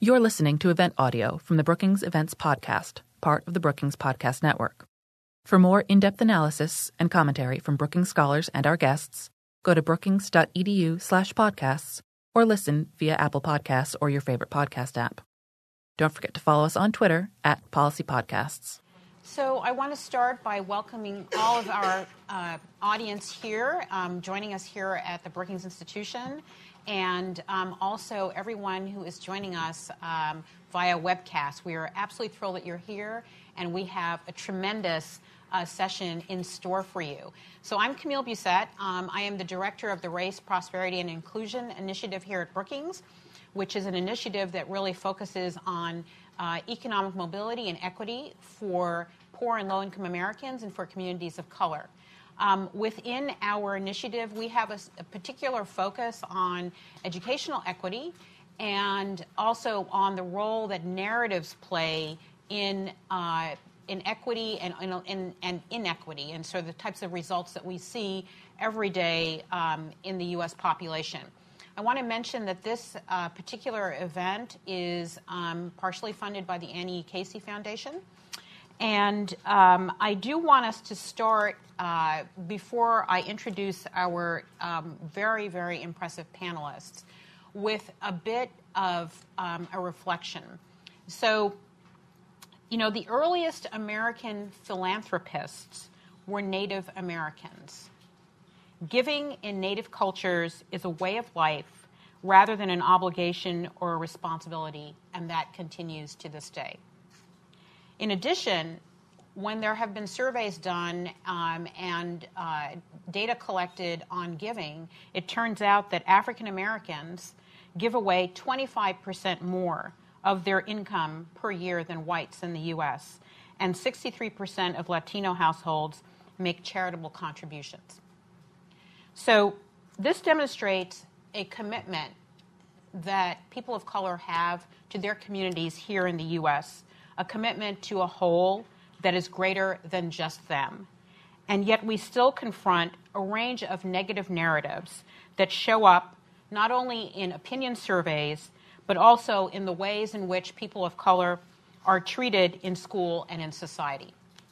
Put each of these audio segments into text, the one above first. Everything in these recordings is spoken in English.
You're listening to event audio from the Brookings Events Podcast, part of the Brookings Podcast Network. For more in-depth analysis and commentary from Brookings scholars and our guests, go to brookings.edu/podcasts or listen via Apple Podcasts or your favorite podcast app. Don't forget to follow us on Twitter @PolicyPodcasts. So I want to start by welcoming all of our audience here, joining us here at the Brookings Institution, and also everyone who is joining us via webcast. We are absolutely thrilled that you're here, and we have a tremendous session in store for you. So I'm Camille Busette. I am the director of the Race, Prosperity, and Inclusion Initiative here at Brookings, which is an initiative that really focuses on economic mobility and equity for poor and low-income Americans and for communities of color. Within our initiative, we have a particular focus on educational equity and also on the role that narratives play in equity and inequity, and so the types of results that we see every day in the U.S. population. I want to mention that this particular event is partially funded by the Annie E. Casey Foundation. And I do want us to start, before I introduce our very, very impressive panelists, with a bit of a reflection. So, you know, the earliest American philanthropists were Native Americans. Giving in Native cultures is a way of life rather than an obligation or a responsibility, and that continues to this day. In addition, when there have been surveys done and data collected on giving, it turns out that African Americans give away 25% more of their income per year than whites in the U.S., and 63% of Latino households make charitable contributions. So this demonstrates a commitment that people of color have to their communities here in the U.S., a commitment to a whole that is greater than just them. And yet we still confront a range of negative narratives that show up not only in opinion surveys, but also in the ways in which people of color are treated in school and in society.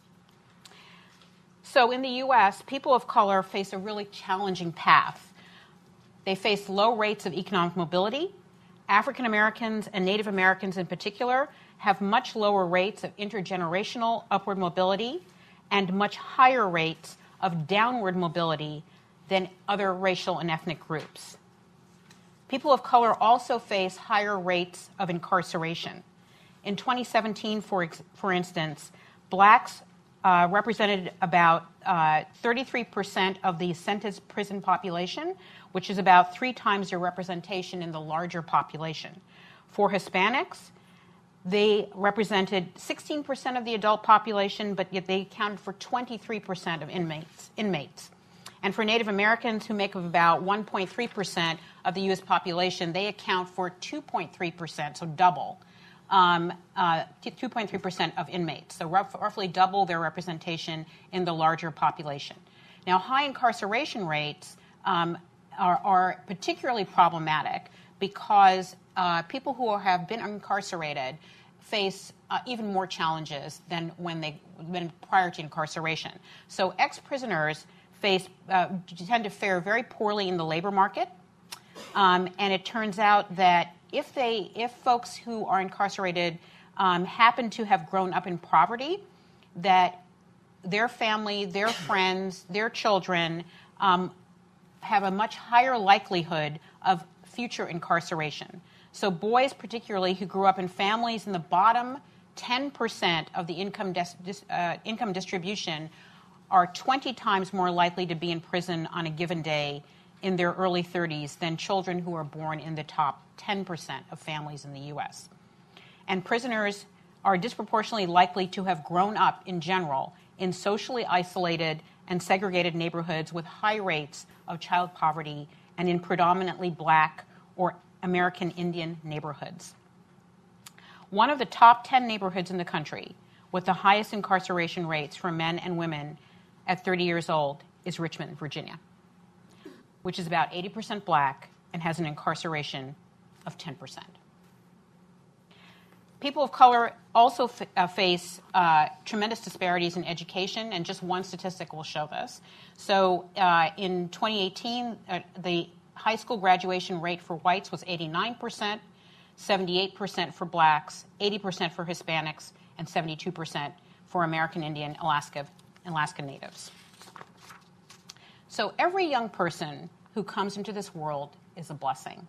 So in the U.S., people of color face a really challenging path. They face low rates of economic mobility. African Americans and Native Americans in particular have much lower rates of intergenerational upward mobility and much higher rates of downward mobility than other racial and ethnic groups. People of color also face higher rates of incarceration. In 2017, for instance, blacks represented about 33% of the sentenced prison population, which is about 3 times their representation in the larger population. For Hispanics, they represented 16% of the adult population, but yet they accounted for 23% of inmates. And for Native Americans, who make up about 1.3% of the U.S. population, they account for 2.3%, so double, 2.3% of inmates, so roughly double their representation in the larger population. Now, high incarceration rates are particularly problematic because people who have been incarcerated face even more challenges than when prior to incarceration. So ex-prisoners tend to fare very poorly in the labor market, and it turns out that if folks who are incarcerated happen to have grown up in poverty, that their family, their friends, their children have a much higher likelihood of future incarceration. So boys, particularly, who grew up in families in the bottom 10% of the income distribution are 20 times more likely to be in prison on a given day in their early 30s than children who are born in the top 10% of families in the U.S. And prisoners are disproportionately likely to have grown up in general in socially isolated and segregated neighborhoods with high rates of child poverty and in predominantly black or American Indian neighborhoods. One of the top 10 neighborhoods in the country with the highest incarceration rates for men and women at 30 years old is Richmond, Virginia, which is about 80% black and has an incarceration of 10%. People of color also face tremendous disparities in education, and just one statistic will show this. So in 2018, the high school graduation rate for whites was 89%, 78% for blacks, 80% for Hispanics, and 72% for American Indian Alaska Natives. So every young person who comes into this world is a blessing.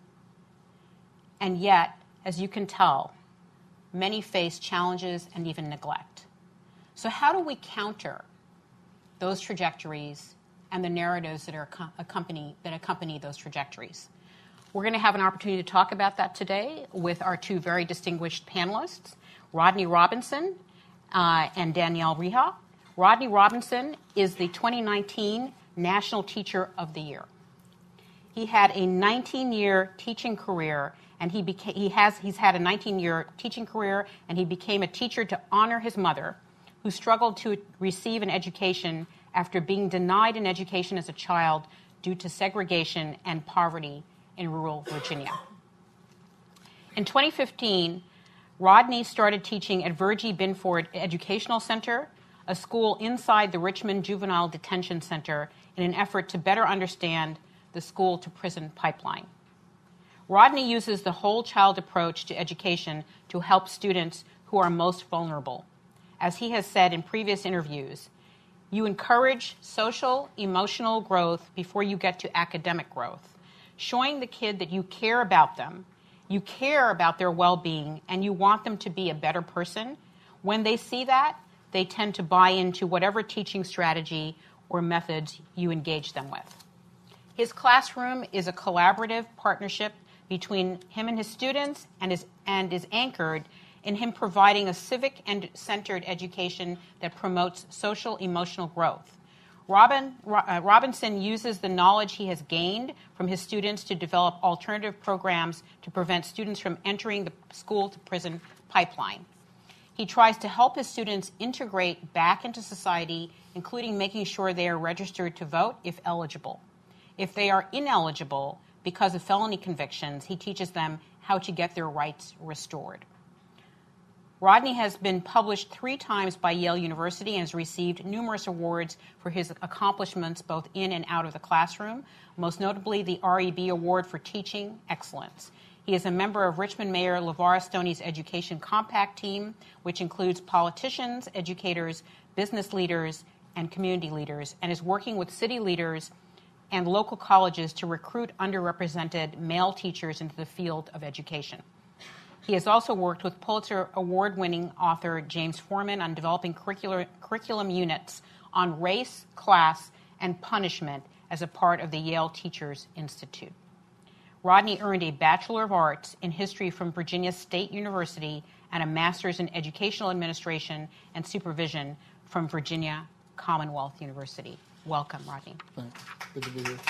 And yet, as you can tell, many face challenges and even neglect. So how do we counter those trajectories and the narratives that accompany those trajectories? We're going to have an opportunity to talk about that today with our two very distinguished panelists, Rodney Robinson and Danielle Rihas. Rodney Robinson is the 2019 National Teacher of the Year. He had a 19-year teaching career, and he's had a 19-year teaching career, and he became a teacher to honor his mother, who struggled to receive an education after being denied an education as a child due to segregation and poverty in rural Virginia. In 2015, Rodney started teaching at Virgie Binford Educational Center, a school inside the Richmond Juvenile Detention Center, in an effort to better understand the school-to-prison pipeline. Rodney uses the whole child approach to education to help students who are most vulnerable. As he has said in previous interviews, you encourage social, emotional growth before you get to academic growth, showing the kid that you care about them, you care about their well-being, and you want them to be a better person. When they see that, they tend to buy into whatever teaching strategy or methods you engage them with. His classroom is a collaborative partnership between him and his students, and is anchored in him providing a civic and centered education that promotes social emotional growth. Robinson uses the knowledge he has gained from his students to develop alternative programs to prevent students from entering the school-to-prison pipeline. He tries to help his students integrate back into society, including making sure they are registered to vote if eligible. If they are ineligible because of felony convictions, he teaches them how to get their rights restored. Rodney has been published 3 times by Yale University and has received numerous awards for his accomplishments both in and out of the classroom, most notably the REB Award for Teaching Excellence. He is a member of Richmond Mayor LeVar Stoney's Education Compact team, which includes politicians, educators, business leaders, and community leaders, and is working with city leaders and local colleges to recruit underrepresented male teachers into the field of education. He has also worked with Pulitzer Award-winning author James Forman on developing curriculum units on race, class, and punishment as a part of the Yale Teachers Institute. Rodney earned a Bachelor of Arts in History from Virginia State University and a Master's in Educational Administration and Supervision from Virginia Commonwealth University. Welcome, Rodney. Thanks. Good to be here.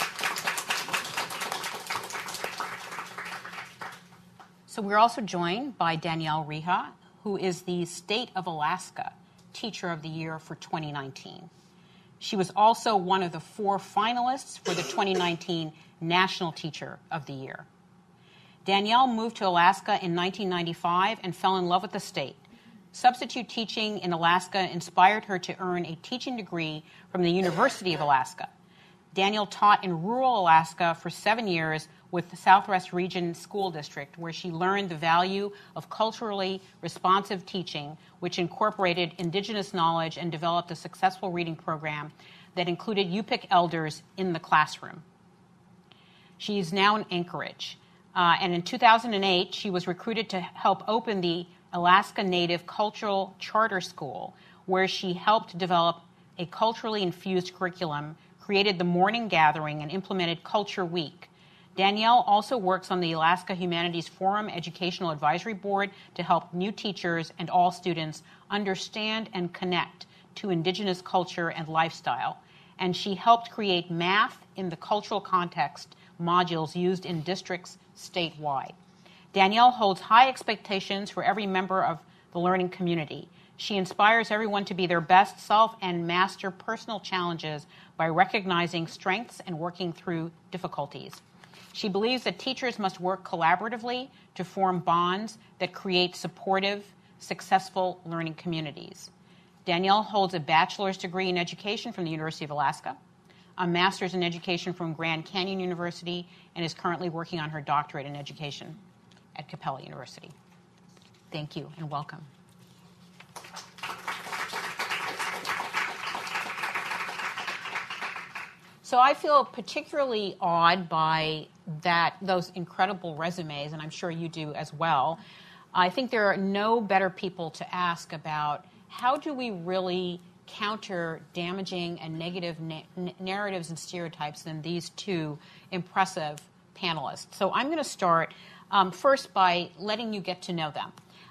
So we're also joined by Danielle Rihas, who is the State of Alaska Teacher of the Year for 2019. She was also one of the 4 finalists for the 2019 National Teacher of the Year. Danielle moved to Alaska in 1995 and fell in love with the state. Substitute teaching in Alaska inspired her to earn a teaching degree from the University of Alaska. Danielle taught in rural Alaska for 7 years with the Southwest Region School District, where she learned the value of culturally responsive teaching, which incorporated indigenous knowledge and developed a successful reading program that included Yupik elders in the classroom. She is now in Anchorage. And in 2008, she was recruited to help open the Alaska Native Cultural Charter School, where she helped develop a culturally infused curriculum, created the morning gathering, and implemented Culture Week. Danielle also works on the Alaska Humanities Forum Educational Advisory Board to help new teachers and all students understand and connect to Indigenous culture and lifestyle. And she helped create Math in the Cultural Context modules used in districts statewide. Danielle holds high expectations for every member of the learning community. She inspires everyone to be their best self and master personal challenges by recognizing strengths and working through difficulties. She believes that teachers must work collaboratively to form bonds that create supportive, successful learning communities. Danielle holds a bachelor's degree in education from the University of Alaska, a master's in education from Grand Canyon University, and is currently working on her doctorate in education at Capella University. Thank you and welcome. So I feel particularly awed by those incredible resumes, and I'm sure you do as well. I think there are no better people to ask about how do we really counter damaging and negative narratives and stereotypes than these two impressive panelists. So I'm going to start first by letting you get to know them.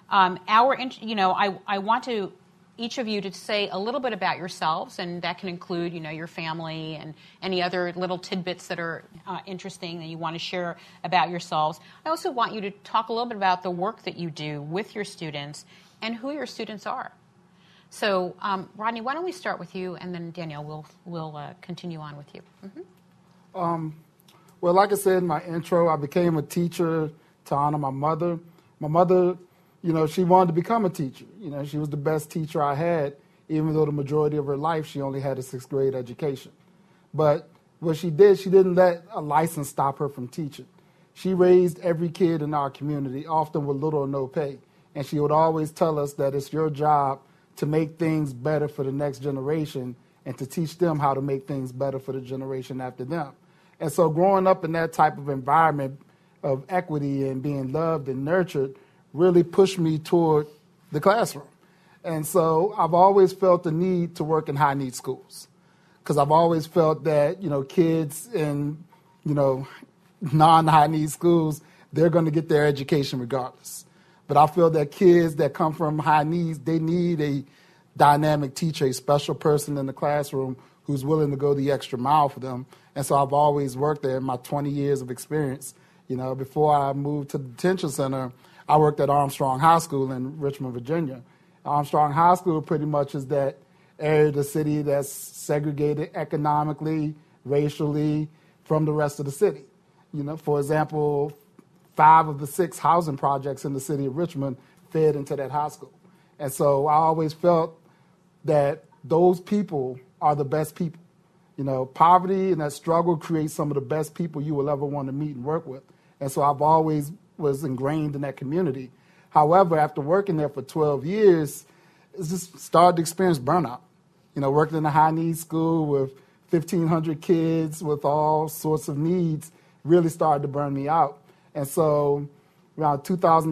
I want each of you to say a little bit about yourselves, and that can include, your family and any other little tidbits that are interesting that you want to share about yourselves. I also want you to talk a little bit about the work that you do with your students and who your students are. So, Rodney, why don't we start with you, and then Danielle, we'll continue on with you. Mm-hmm. Well, like I said in my intro, I became a teacher to honor my mother. My mother, she wanted to become a teacher. She was the best teacher I had, even though the majority of her life she only had a 6th grade education. But what she did, she didn't let a license stop her from teaching. She raised every kid in our community, often with little or no pay. And she would always tell us that it's your job to make things better for the next generation and to teach them how to make things better for the generation after them. And so growing up in that type of environment of equity and being loved and nurtured really pushed me toward the classroom. And so I've always felt the need to work in high need schools because I've always felt that, kids in, non-high need schools, they're going to get their education regardless. But I feel that kids that come from high needs, they need a dynamic teacher, a special person in the classroom who's willing to go the extra mile for them. And so I've always worked there in my 20 years of experience. Before I moved to the detention center, I worked at Armstrong High School in Richmond, Virginia. Armstrong High School pretty much is that area of the city that's segregated economically, racially from the rest of the city. For example, 5 of the 6 housing projects in the city of Richmond fed into that high school. And so I always felt that those people are the best people. Poverty and that struggle creates some of the best people you will ever want to meet and work with. And so I've always was ingrained in that community. However, after working there for 12 years, it's just started to experience burnout. Working in a high needs school with 1,500 kids with all sorts of needs really started to burn me out. And so around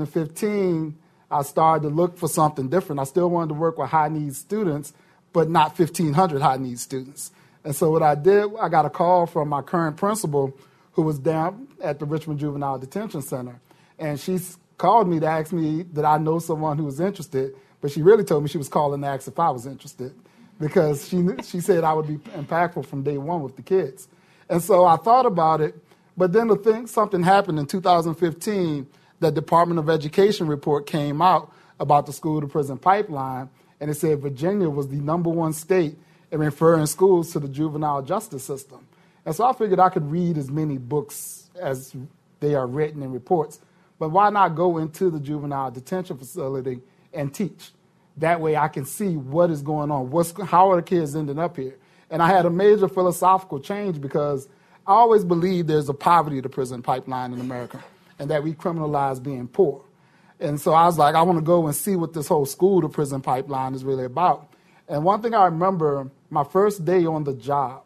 2015, I started to look for something different. I still wanted to work with high needs students, but not 1,500 high needs students. And so what I did, I got a call from my current principal who was down at the Richmond Juvenile Detention Center. And she called me to ask me that I know someone who was interested, but she really told me she was calling to ask if I was interested because she said I would be impactful from day one with the kids. And so I thought about it, but then something happened in 2015. The Department of Education report came out about the school-to-prison pipeline, and it said Virginia was the #1 state in referring schools to the juvenile justice system. And so I figured I could read as many books as they are written in reports, but why not go into the juvenile detention facility and teach? That way I can see what is going on, how are the kids ending up here. And I had a major philosophical change because I always believe there's a poverty to prison pipeline in America and that we criminalize being poor. And so I was like, I want to go and see what this whole school to prison pipeline is really about. And one thing I remember, my first day on the job,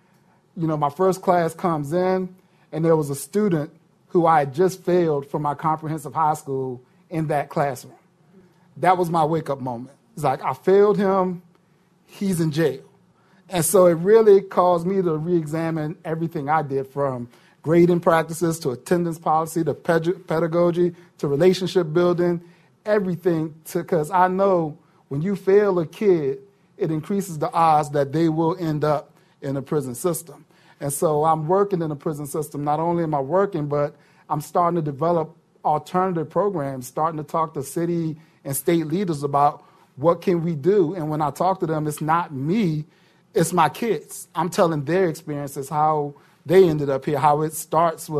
my first class comes in and there was a student who I had just failed from my comprehensive high school in that classroom. That was my wake-up moment. It's like, I failed him, he's in jail. And so it really caused me to re-examine everything I did, from grading practices to attendance policy to pedagogy to relationship building, everything, because I know when you fail a kid, it increases the odds that they will end up in a prison system. And so I'm working in the prison system. Not only am I working, but I'm starting to develop alternative programs, starting to talk to city and state leaders about what can we do. And when I talk to them, it's not me, it's my kids. I'm telling their experiences, how they ended up here, how it starts with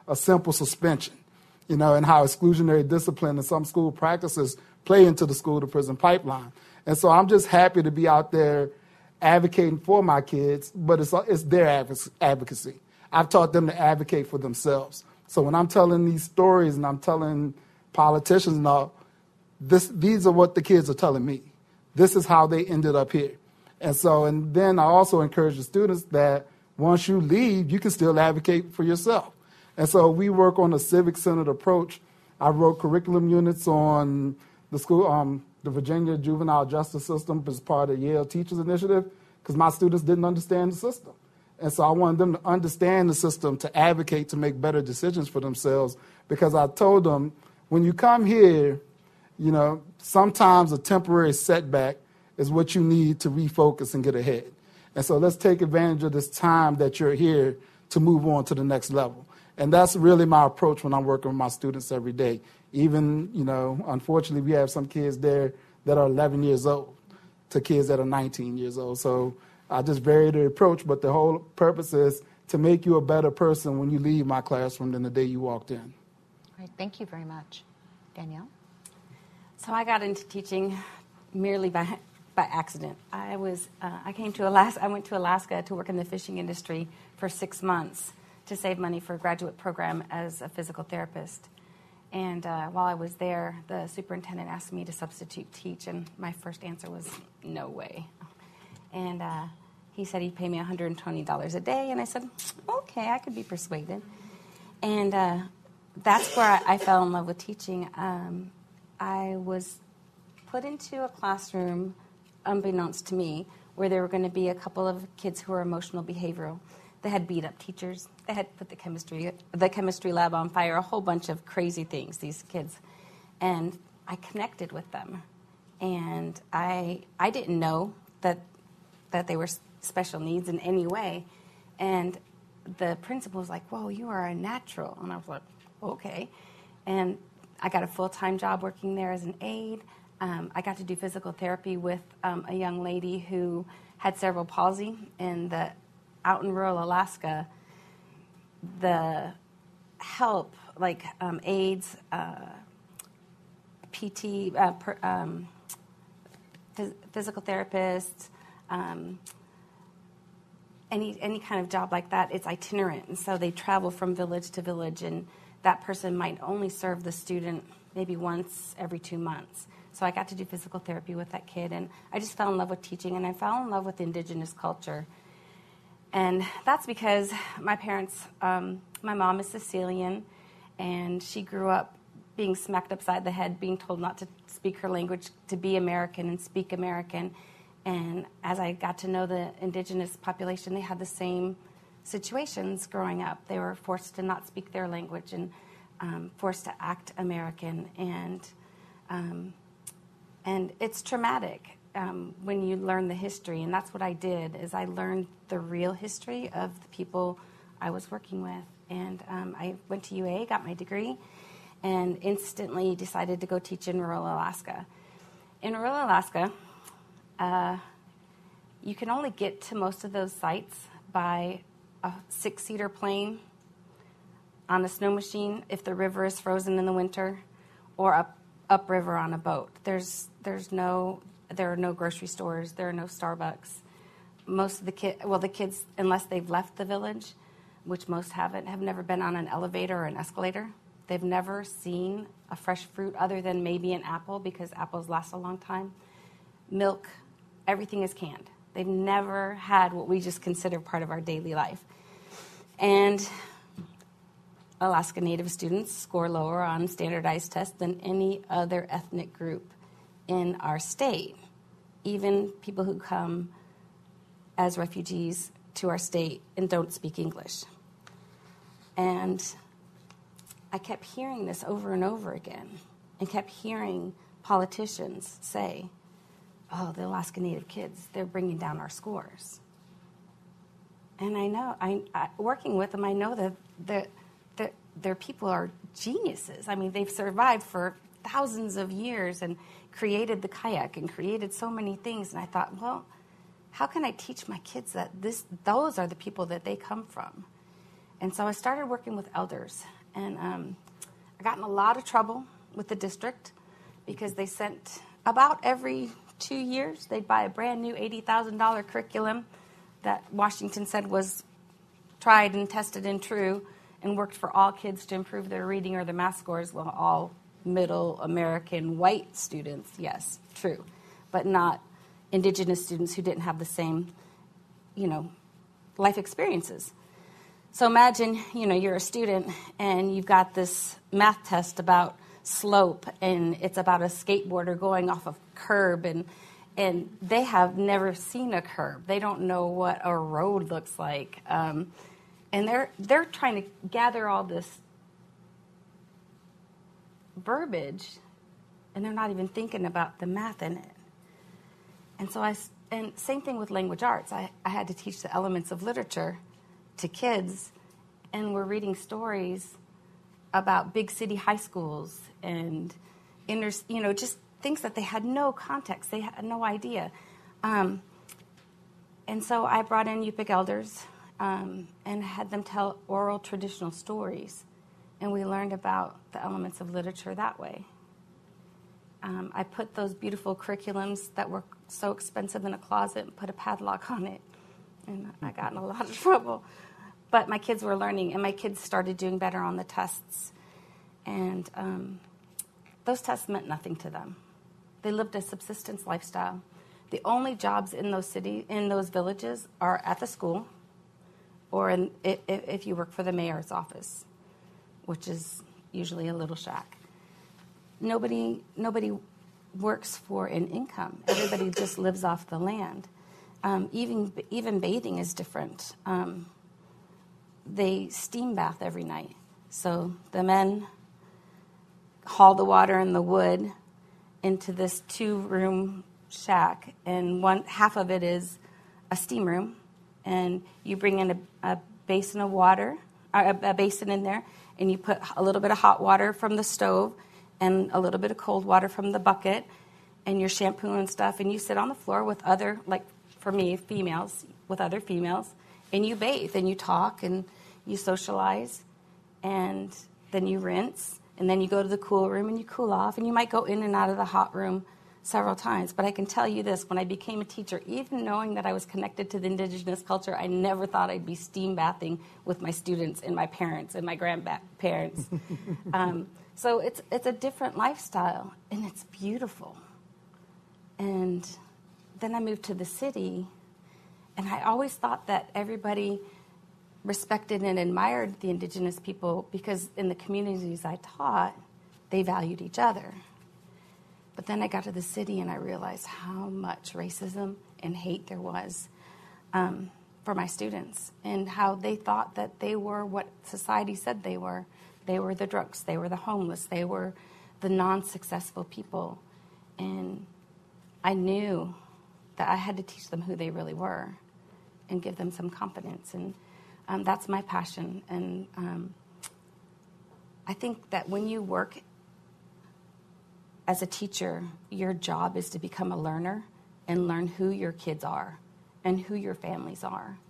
a simple suspension, and how exclusionary discipline and some school practices play into the school-to-prison pipeline. And so I'm just happy to be out there advocating for my kids, but it's their advocacy. I've taught them to advocate for themselves. So when I'm telling these stories and I'm telling politicians and all, these are what the kids are telling me. This is how they ended up here. And then I also encourage the students that once you leave, you can still advocate for yourself. And so we work on a civic-centered approach. I wrote curriculum units on the school, the Virginia juvenile justice system as part of Yale Teachers Initiative, because my students didn't understand the system. And so I wanted them to understand the system, to advocate, to make better decisions for themselves, because I told them, when you come here, sometimes a temporary setback is what you need to refocus and get ahead. And so let's take advantage of this time that you're here to move on to the next level. And that's really my approach when I'm working with my students every day. Even, unfortunately, we have some kids there that are 11 years old to kids that are 19 years old. So I just vary the approach, but the whole purpose is to make you a better person when you leave my classroom than the day you walked in. All right, thank you very much. Danielle? So I got into teaching merely by accident. I went to Alaska to work in the fishing industry for 6 months to save money for a graduate program as a physical therapist. And while I was there, the superintendent asked me to substitute teach, and my first answer was, no way. And he said he'd pay me $120 a day, and I said, okay, I could be persuaded. And that's where I fell in love with teaching. I was put into a classroom, unbeknownst to me, where there were going to be a couple of kids who were emotional behavioral. They had beat up teachers. They had put the chemistry lab on fire, a whole bunch of crazy things, these kids. And I connected with them. And I didn't know that they were special needs in any way. And the principal was like, whoa, you are a natural. And I was like, okay. And I got a full-time job working there as an aide. I got to do physical therapy with a young lady who had cerebral palsy. And out in rural Alaska, the help, like aides, PT, physical therapists, any kind of job like that, it's itinerant. And so they travel from village to village, and that person might only serve the student maybe once every 2 months. So I got to do physical therapy with that kid, and I just fell in love with teaching, and I fell in love with indigenous culture. And that's because my parents, my mom is Sicilian, and she grew up being smacked upside the head, being told not to speak her language, to be American and speak American. And as I got to know the indigenous population, they had the same situations growing up. They were forced to not speak their language and forced to act American. And it's traumatic when you learn the history. And that's what I did, is I learned the real history of the people I was working with. And I went to UA, got my degree, and instantly decided to go teach in rural Alaska. In rural Alaska, you can only get to most of those sites by a 6-seater plane, on a snow machine if the river is frozen in the winter, or upriver on a boat. There are no grocery stores. There are no Starbucks. Most of the kids, unless they've left the village, which most haven't, have never been on an elevator or an escalator. They've never seen a fresh fruit other than maybe an apple, because apples last a long time. Milk, everything is canned. They've never had what we just consider part of our daily life. And Alaska Native students score lower on standardized tests than any other ethnic group in our state, even people who come as refugees to our state and don't speak English. And I kept hearing this over and over again, and kept hearing politicians say, oh, the Alaska Native kids, they're bringing down our scores. And I know, working with them, I know that their people are geniuses. I mean, they've survived for thousands of years and created the kayak and created so many things. And I thought, well, how can I teach my kids that those are the people that they come from? And so I started working with elders And I got in a lot of trouble with the district because they sent about every 2 years, they'd buy a brand new $80,000 curriculum that Washington said was tried and tested and true and worked for all kids to improve their reading or their math scores. Well, all middle American white students, yes, true, but not indigenous students who didn't have the same, life experiences. So imagine, you're a student and you've got this math test about slope, and it's about a skateboarder going off a curb, and they have never seen a curb. They don't know what a road looks like, and they're trying to gather all this verbiage, and they're not even thinking about the math in it. And so and same thing with language arts. I had to teach the elements of literature to kids, and we're reading stories about big city high schools and just things that they had no context, they had no idea. And so I brought in Yupik elders and had them tell oral traditional stories, and we learned about the elements of literature that way. I put those beautiful curriculums that were so expensive in a closet and put a padlock on it, and I got in a lot of trouble. But my kids were learning, and my kids started doing better on the tests. And those tests meant nothing to them. They lived a subsistence lifestyle. The only jobs in those villages are at the school, or if you work for the mayor's office, which is usually a little shack. Nobody works for an income. Everybody just lives off the land. Even bathing is different. They steam bath every night. So the men haul the water and the wood into this 2-room shack, and half of it is a steam room, and you bring in a basin of water, or a basin in there, and you put a little bit of hot water from the stove and a little bit of cold water from the bucket, and your shampoo and stuff, and you sit on the floor with other, like for me, females, with other females, and you bathe, and you talk, and you socialize, and then you rinse, and then you go to the cool room, and you cool off, and you might go in and out of the hot room several times. But I can tell you this, when I became a teacher, even knowing that I was connected to the indigenous culture, I never thought I'd be steam bathing with my students and my parents and my grandparents. So it's a different lifestyle, and it's beautiful. And then I moved to the city, and I always thought that everybody respected and admired the indigenous people because in the communities I taught, they valued each other. But then I got to the city and I realized how much racism and hate there was for my students, and how they thought that they were what society said they were. They were the drunks, they were the homeless, they were the non-successful people. And I knew that I had to teach them who they really were and give them some confidence. And that's my passion. And I think that when you work as a teacher, your job is to become a learner and learn who your kids are and who your families are,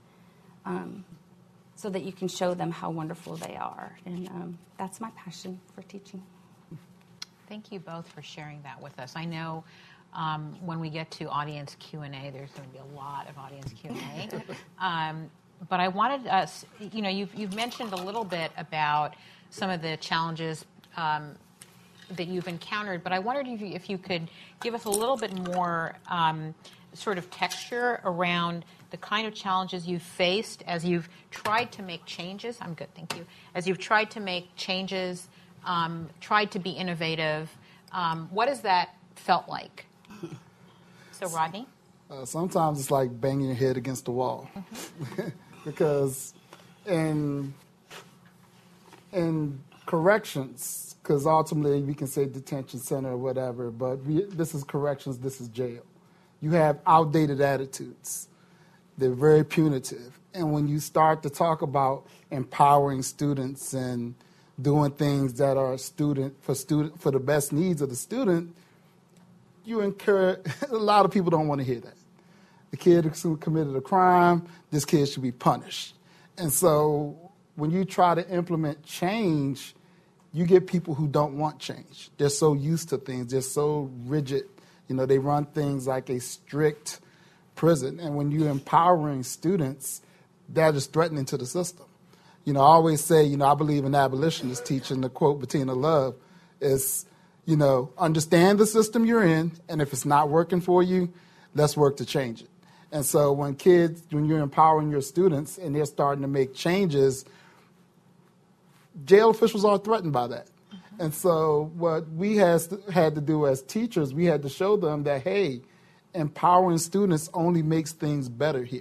so that you can show them how wonderful they are. And that's my passion for teaching. Thank you both for sharing that with us. I know when we get to audience Q&A, there's going to be a lot of audience Q&A. But I wanted us, you've mentioned a little bit about some of the challenges that you've encountered, but I wondered if you could give us a little bit more sort of texture around the kind of challenges you've faced as you've tried to make changes. I'm good, thank you. As you've tried to make changes, tried to be innovative, what has that felt like? So, Rodney? Sometimes it's like banging your head against the wall. Mm-hmm. Because in corrections, because ultimately we can say detention center or whatever, but this is corrections, this is jail. You have outdated attitudes. They're very punitive. And when you start to talk about empowering students and doing things that are for the best needs of the student, you incur, a lot of people don't want to hear that. The kid who committed a crime, this kid should be punished. And so when you try to implement change, you get people who don't want change. They're so used to things. They're so rigid. They run things like a strict prison. And when you're empowering students, that is threatening to the system. I always say, I believe in abolitionists teaching, the quote Bettina Love is, understand the system you're in, and if it's not working for you, let's work to change it. And so when you're empowering your students and they're starting to make changes, jail officials are threatened by that. Mm-hmm. And so what we had to do as teachers, we had to show them that, hey, empowering students only makes things better here.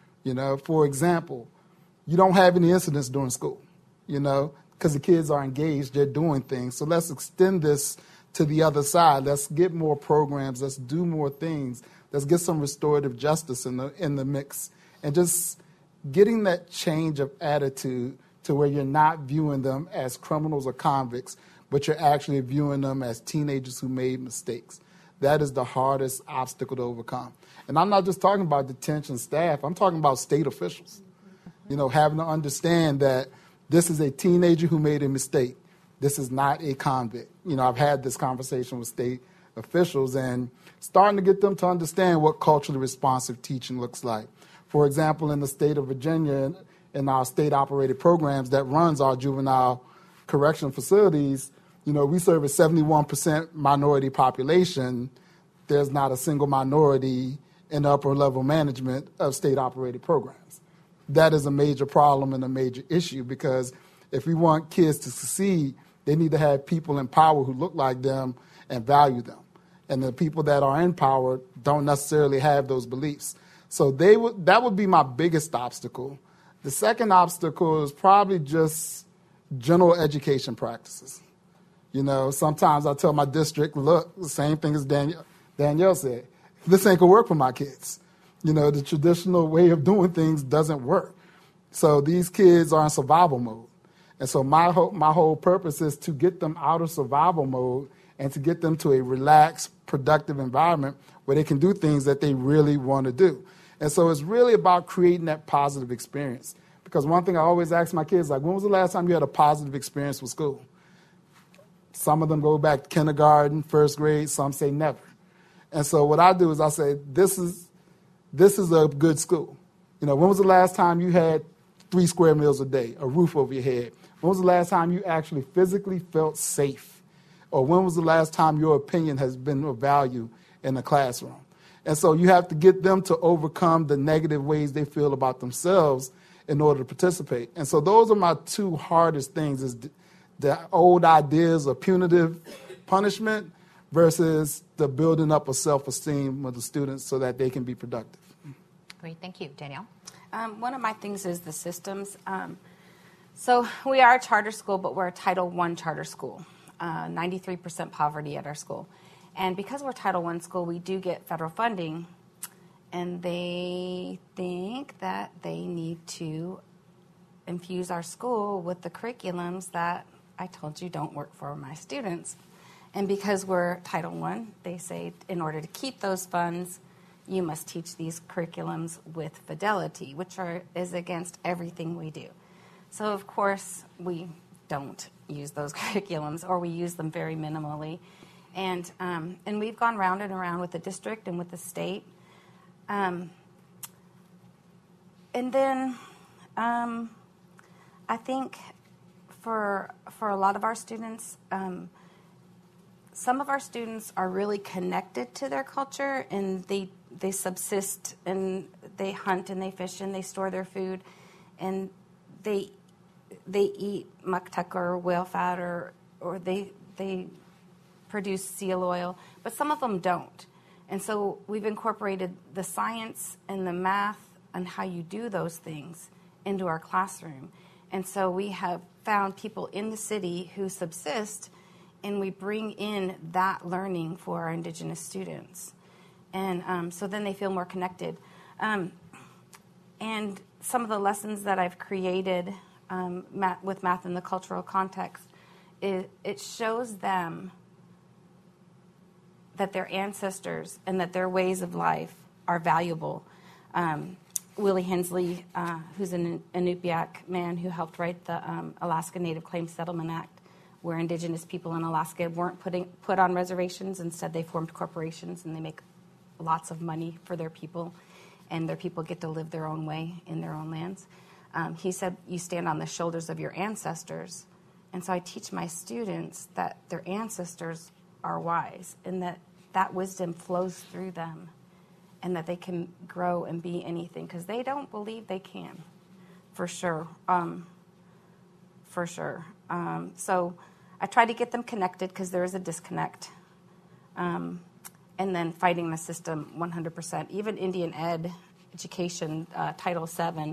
For example, you don't have any incidents during school, because the kids are engaged, they're doing things. So let's extend this to the other side. Let's get more programs. Let's do more things. Let's get some restorative justice in the mix. And just getting that change of attitude to where you're not viewing them as criminals or convicts, but you're actually viewing them as teenagers who made mistakes. That is the hardest obstacle to overcome. And I'm not just talking about detention staff. I'm talking about state officials. Having to understand that this is a teenager who made a mistake. This is not a convict. I've had this conversation with state officials and starting to get them to understand what culturally responsive teaching looks like. For example, in the state of Virginia, in our state-operated programs that runs our juvenile correction facilities, we serve a 71% minority population. There's not a single minority in upper-level management of state-operated programs. That is a major problem and a major issue, because if we want kids to succeed, they need to have people in power who look like them and value them. And the people that are in power don't necessarily have those beliefs. So that would be my biggest obstacle. The second obstacle is probably just general education practices. Sometimes I tell my district, look, the same thing as Danielle said, this ain't gonna work for my kids. The traditional way of doing things doesn't work. So these kids are in survival mode. And so my whole purpose is to get them out of survival mode and to get them to a relaxed, productive environment where they can do things that they really want to do. And so it's really about creating that positive experience. Because one thing I always ask my kids, like, when was the last time you had a positive experience with school? Some of them go back to kindergarten, first grade, some say never. And so what I do is I say, this is a good school. When was the last time you had 3 square meals a day, a roof over your head? When was the last time you actually physically felt safe? Or when was the last time your opinion has been of value in the classroom? And so you have to get them to overcome the negative ways they feel about themselves in order to participate. And so those are my 2 hardest things, is the old ideas of punitive punishment versus the building up of self-esteem of the students so that they can be productive. Great, thank you. Danielle? One of my things is the systems. So we are a charter school, but we're a Title I charter school. 93% poverty at our school. And because we're Title I school, we do get federal funding, and they think that they need to infuse our school with the curriculums that I told you don't work for my students. And because we're Title I, they say in order to keep those funds, you must teach these curriculums with fidelity, which is against everything we do. So, of course, we don't use those curriculums, or we use them very minimally. And we've gone round and around with the district and with the state. And then I think for a lot of our students, some of our students are really connected to their culture, and they subsist, and they hunt and they fish and they store their food, and they eat muktuk or whale fat, or they produce seal oil, but some of them don't. And so we've incorporated the science and the math and how you do those things into our classroom. And so we have found people in the city who subsist, and we bring in that learning for our Indigenous students. And so then they feel more connected. And some of the lessons that I've created with math in the cultural context, it shows them that their ancestors and that their ways of life are valuable. Willie Hensley, who's an Inupiaq man who helped write the Alaska Native Claims Settlement Act, where indigenous people in Alaska weren't put on reservations. Instead, they formed corporations, and they make lots of money for their people, and their people get to live their own way in their own lands. He said, you stand on the shoulders of your ancestors. And so I teach my students that their ancestors are wise, and that wisdom flows through them, and that they can grow and be anything, because they don't believe they can, for sure. So I try to get them connected, because there is a disconnect. And then fighting the system 100%. Even Indian education, Title VII,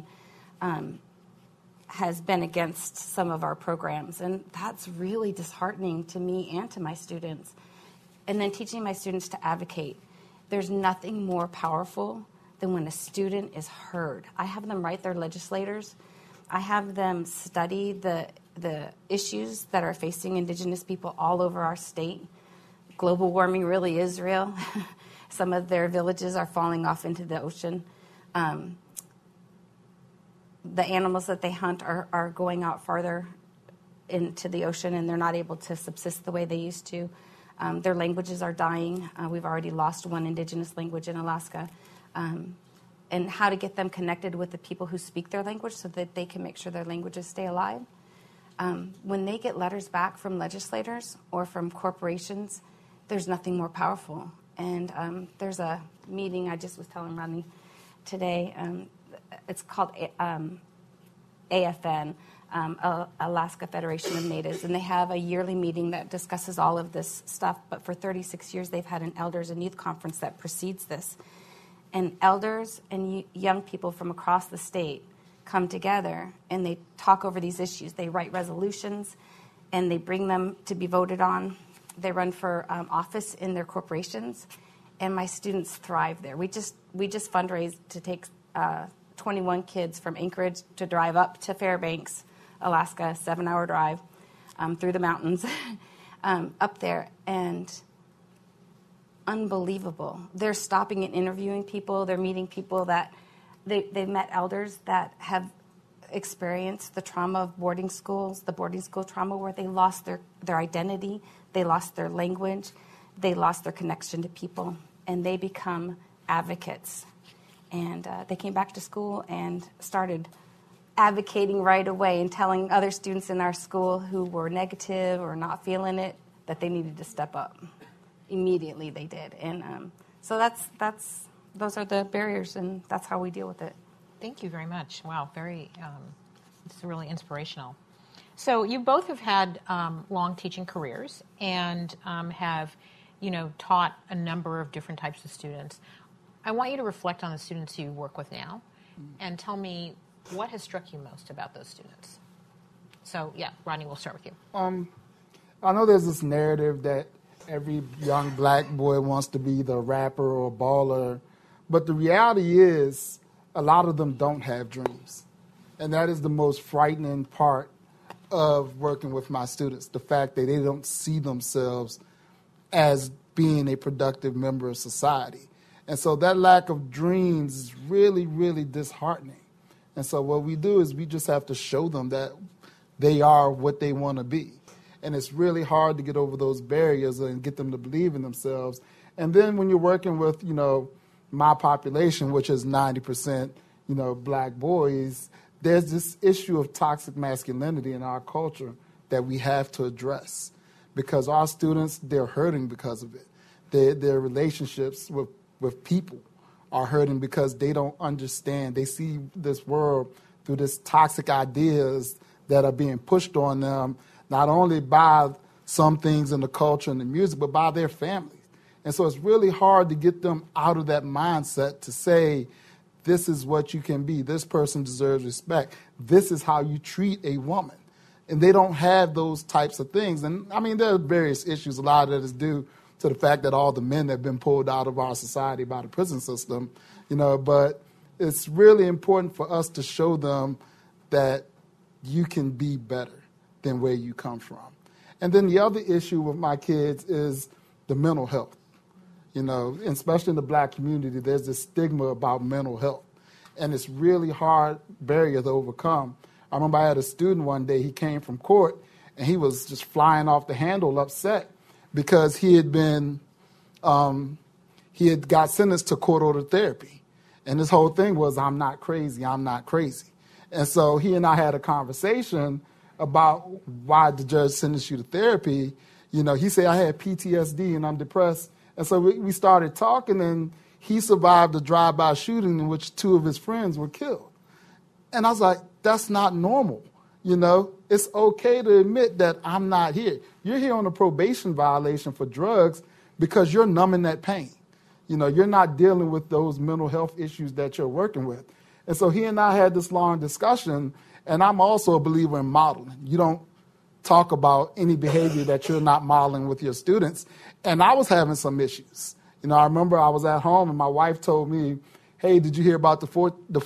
has been against some of our programs. And that's really disheartening to me and to my students. And then teaching my students to advocate. There's nothing more powerful than when a student is heard. I have them write their legislators. I have them study the issues that are facing indigenous people all over our state. Global warming really is real. Some of their villages are falling off into the ocean. The animals that they hunt are going out farther into the ocean, and they're not able to subsist the way they used to. Their languages are dying. We've already lost one indigenous language in Alaska. And how to get them connected with the people who speak their language so that they can make sure their languages stay alive. When they get letters back from legislators or from corporations, there's nothing more powerful. And there's a meeting I just was telling Rodney today. It's called AFN, Alaska Federation of Natives, and they have a yearly meeting that discusses all of this stuff. But for 36 years, they've had an elders and youth conference that precedes this. And elders and young people from across the state come together, and they talk over these issues. They write resolutions, and they bring them to be voted on. They run for office in their corporations, and my students thrive there. We just fundraised to take 21 kids from Anchorage to drive up to Fairbanks, Alaska, 7-hour drive through the mountains up there, and unbelievable. They're stopping and interviewing people. They're meeting people that they've met elders that have experienced the trauma of boarding schools, the boarding school trauma where they lost their identity, they lost their language, they lost their connection to people, and they become advocates. And they came back to school and started advocating right away and telling other students in our school who were negative or not feeling it that they needed to step up. Immediately they did. And so those are the barriers, and that's how we deal with it. Thank you very much. Wow, it's really inspirational. So you both have had long teaching careers and have, taught a number of different types of students. I want you to reflect on the students you work with now and tell me what has struck you most about those students. So, Rodney, we'll start with you. I know there's this narrative that every young black boy wants to be the rapper or baller, but the reality is a lot of them don't have dreams. And that is the most frightening part of working with my students, the fact that they don't see themselves as being a productive member of society. And so that lack of dreams is really, really disheartening. And so what we do is we just have to show them that they are what they want to be. And it's really hard to get over those barriers and get them to believe in themselves. And then when you're working with, my population, which is 90%, black boys, there's this issue of toxic masculinity in our culture that we have to address. Because our students, they're hurting because of it. Their relationships with people are hurting because they don't understand. They see this world through this toxic ideas that are being pushed on them, not only by some things in the culture and the music, but by their families. And so it's really hard to get them out of that mindset to say, this is what you can be. This person deserves respect. This is how you treat a woman. And they don't have those types of things. And, there are various issues. A lot of that is due to the fact that all the men have been pulled out of our society by the prison system, but it's really important for us to show them that you can be better than where you come from. And then the other issue with my kids is the mental health. And especially in the black community, there's this stigma about mental health. and it's really hard barrier to overcome. I remember I had a student one day, he came from court, and he was just flying off the handle upset because he had got sentenced to court-ordered therapy. And his whole thing was, I'm not crazy, I'm not crazy. And so he and I had a conversation about why the judge sentenced you to therapy. You know, he said, I had PTSD and I'm depressed. And so we started talking, and he survived a drive-by shooting in which 2 of his friends were killed. And I was like, that's not normal. You know, it's okay to admit that I'm not here. You're here on a probation violation for drugs because you're numbing that pain. You know, you're not dealing with those mental health issues that you're working with. And so he and I had this long discussion, and I'm also a believer in modeling. You don't talk about any behavior that you're not modeling with your students. And I was having some issues. You know, I remember I was at home, and my wife told me, hey, did you hear about the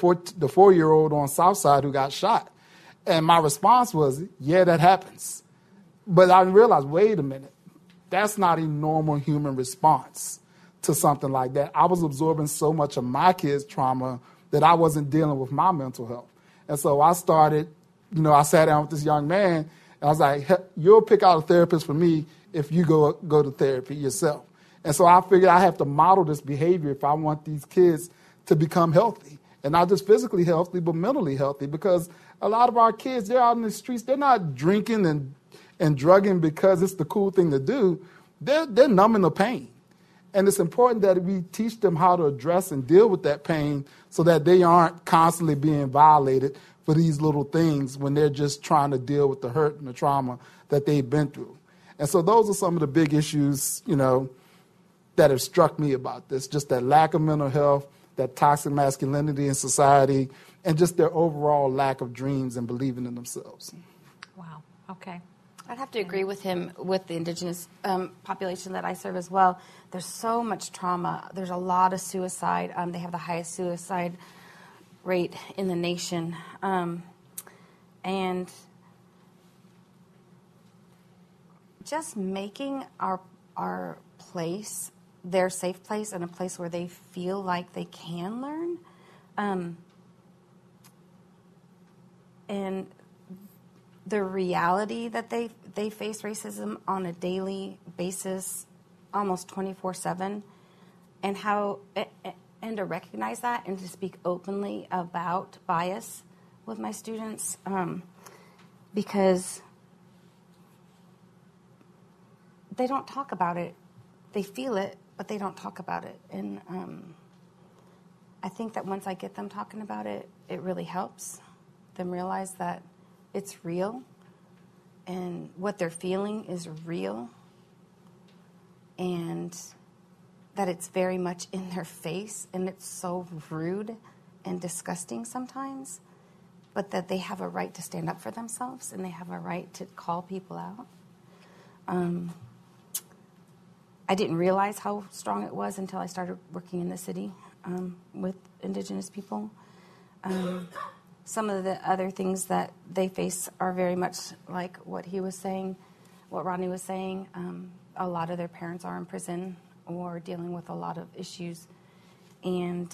4-year-old on Southside who got shot? And my response was, yeah, that happens. But I realized, wait a minute, that's not a normal human response to something like that. I was absorbing so much of my kids' trauma that I wasn't dealing with my mental health. And so I started, you know, I sat down with this young man, and I was like, you'll pick out a therapist for me if you go to therapy yourself. And so I figured I have to model this behavior if I want these kids to become healthy. And not just physically healthy, but mentally healthy, because a lot of our kids, they're out in the streets, they're not drinking and drugging because it's the cool thing to do. They're numbing the pain. And it's important that we teach them how to address and deal with that pain so that they aren't constantly being violated for these little things when they're just trying to deal with the hurt and the trauma that they've been through. And so those are some of the big issues, you know, that have struck me about this, just that lack of mental health, that toxic masculinity in society, and just their overall lack of dreams and believing in themselves. Wow. Okay. I'd have to agree with him with the indigenous population that I serve as well. There's so much trauma. There's a lot of suicide. They have the highest suicide rate in the nation. And just making our place their safe place and a place where they feel like they can learn. And the reality that they face racism on a daily basis, almost 24/7, and to recognize that and to speak openly about bias with my students, because they don't talk about it. They feel it, but they don't talk about it. And I think that once I get them talking about it, it really helps them realize that it's real and what they're feeling is real and that it's very much in their face and it's so rude and disgusting sometimes, but that they have a right to stand up for themselves and they have a right to call people out. I didn't realize how strong it was until I started working in the city with indigenous people. Some of the other things that they face are very much like what he was saying, what Rodney was saying. A lot of their parents are in prison or dealing with a lot of issues. And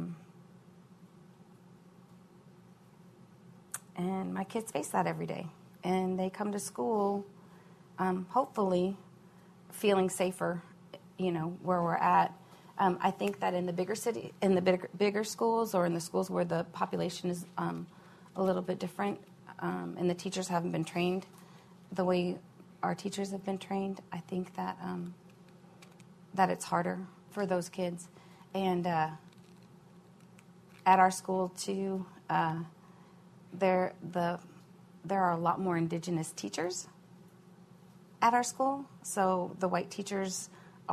my kids face that every day. And they come to school, hopefully, feeling safer, you know, where we're at. I think that in the bigger city, in the bigger schools, or in the schools where the population is a little bit different, and the teachers haven't been trained the way our teachers have been trained, I think that that it's harder for those kids. And at our school too, there are a lot more indigenous teachers at our school. So the white teachers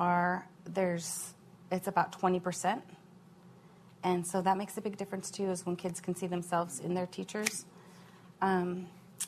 it's about 20%. And so that makes a big difference too, is when kids can see themselves in their teachers. And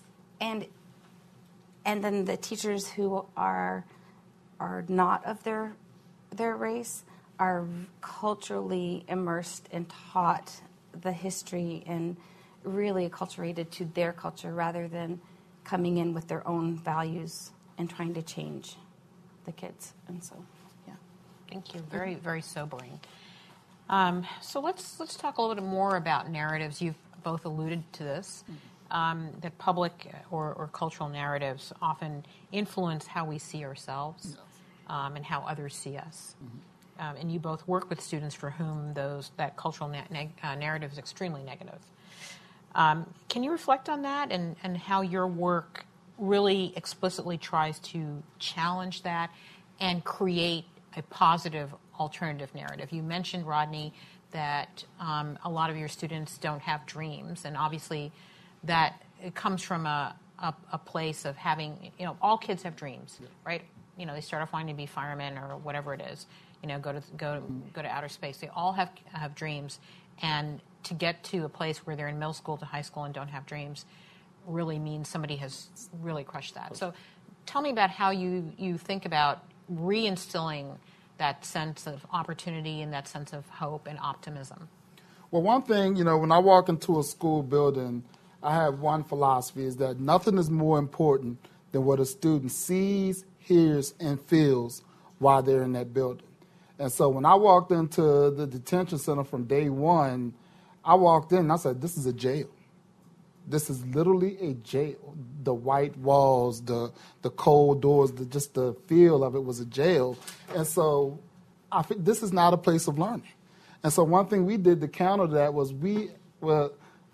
then the teachers who are not of their race are culturally immersed and taught the history and really acculturated to their culture rather than coming in with their own values and trying to change the kids. And so, yeah. Thank you. Very, very sobering. So let's talk a little bit more about narratives. You've both alluded to this, that public or cultural narratives often influence how we see ourselves and how others see us. And you both work with students for whom that cultural narrative is extremely negative. Can you reflect on that and how your work really explicitly tries to challenge that and create a positive alternative narrative? You mentioned, Rodney, that a lot of your students don't have dreams, and obviously that it comes from a place of having, all kids have dreams, right? They start off wanting to be firemen or whatever it is, go to outer space. They all have dreams, and to get to a place where they're in middle school to high school and don't have dreams really means somebody has really crushed that. So tell me about how you think about reinstilling that sense of opportunity and that sense of hope and optimism. Well, one thing, when I walk into a school building, I have one philosophy, is that nothing is more important than what a student sees, hears, and feels while they're in that building. And so when I walked into the detention center from day one, I walked in and I said, this is a jail. This is literally a jail. The white walls, the cold doors, just the feel of it was a jail. And so I think this is not a place of learning. And so one thing we did to counter that was I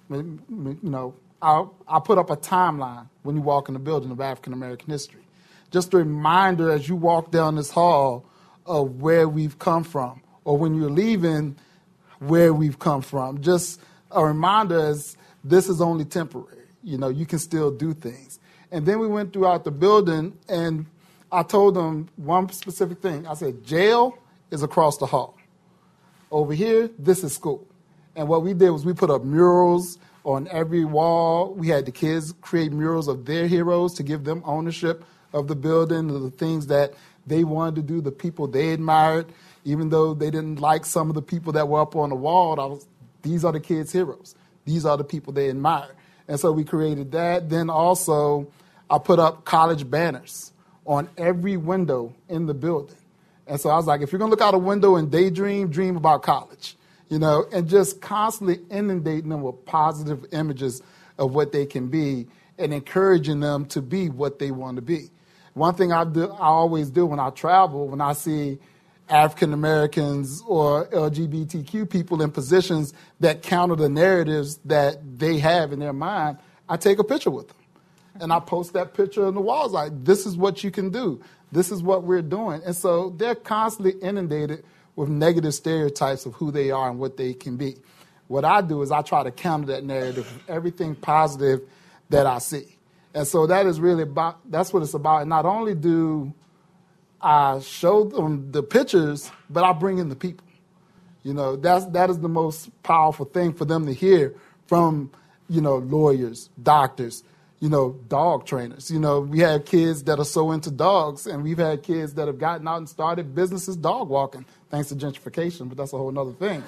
put up a timeline when you walk in the building of African American history. Just a reminder as you walk down this hall of where we've come from, or when you're leaving, where we've come from. Just a reminder as this is only temporary. You can still do things. And then we went throughout the building, and I told them one specific thing. I said, jail is across the hall. Over here, this is school. And what we did was we put up murals on every wall. We had the kids create murals of their heroes to give them ownership of the building, the things that they wanted to do, the people they admired, even though they didn't like some of the people that were up on the wall. These are the kids' heroes. These are the people they admire. And so we created that. Then also I put up college banners on every window in the building. And so I was like, if you're going to look out a window and daydream, dream about college, and just constantly inundating them with positive images of what they can be and encouraging them to be what they want to be. One thing I always do when I travel, when I see African Americans or LGBTQ people in positions that counter the narratives that they have in their mind, I take a picture with them. And I post that picture on the walls like, this is what you can do. This is what we're doing. And so they're constantly inundated with negative stereotypes of who they are and what they can be. What I do is I try to counter that narrative with everything positive that I see. And so that is really that's what it's about. And not only do I show them the pictures, but I bring in the people. That is the most powerful thing for them to hear from, lawyers, doctors, dog trainers. We have kids that are so into dogs, and we've had kids that have gotten out and started businesses dog walking, thanks to gentrification, but that's a whole other thing.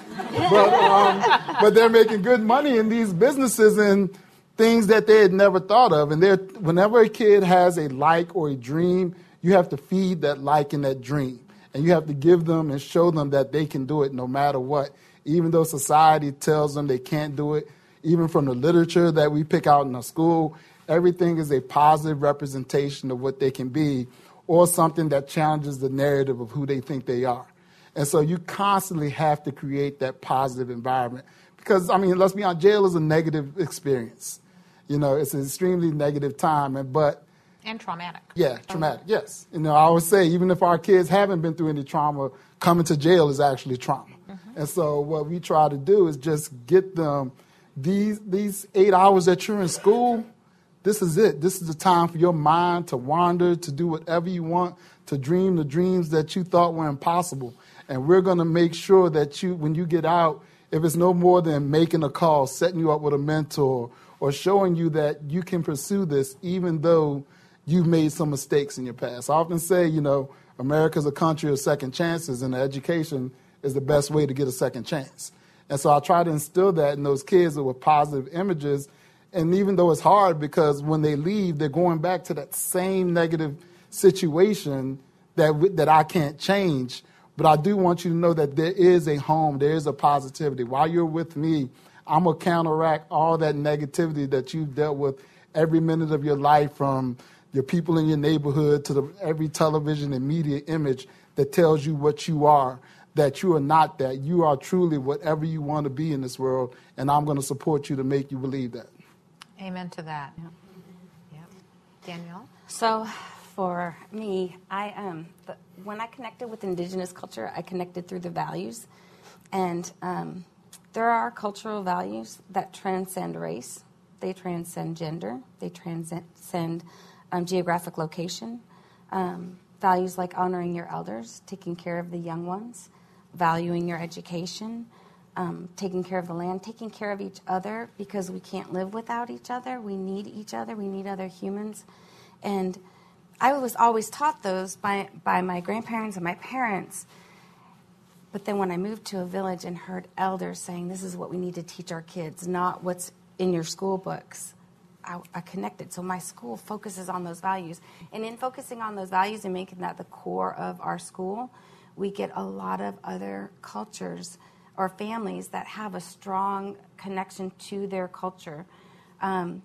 But they're making good money in these businesses and things that they had never thought of. And whenever a kid has a like or a dream, you have to feed that like and that dream. And you have to give them and show them that they can do it no matter what. Even though society tells them they can't do it, even from the literature that we pick out in our school, everything is a positive representation of what they can be or something that challenges the narrative of who they think they are. And so you constantly have to create that positive environment. Because, let's be honest, jail is a negative experience. It's an extremely negative time. And traumatic. Yeah, traumatic, yes. I always say, even if our kids haven't been through any trauma, coming to jail is actually trauma. Mm-hmm. And so what we try to do is just get them these 8 hours that you're in school, this is it. This is the time for your mind to wander, to do whatever you want, to dream the dreams that you thought were impossible. And we're going to make sure that when you get out, if it's no more than making a call, setting you up with a mentor, or showing you that you can pursue this even though you've made some mistakes in your past. I often say, America's a country of second chances, and education is the best way to get a second chance. And so I try to instill that in those kids with positive images. And even though it's hard, because when they leave, they're going back to that same negative situation that I can't change. But I do want you to know that there is a home, there is a positivity. While you're with me, I'm going to counteract all that negativity that you've dealt with every minute of your life, from your people in your neighborhood to every television and media image that tells you what you are, that you are not that. You are truly whatever you want to be in this world, and I'm going to support you to make you believe that. Amen to that. Yep. Danielle? So for me, when I connected with Indigenous culture, I connected through the values. And there are cultural values that transcend race. They transcend gender. They transcend geographic location. Values like honoring your elders, taking care of the young ones, valuing your education, taking care of the land, taking care of each other, because we can't live without each other. We need each other. We need other humans. And I was always taught those by my grandparents and my parents. But then when I moved to a village and heard elders saying, this is what we need to teach our kids, not what's in your school books, I connected. So my school focuses on those values. And in focusing on those values and making that the core of our school, we get a lot of other cultures or families that have a strong connection to their culture. And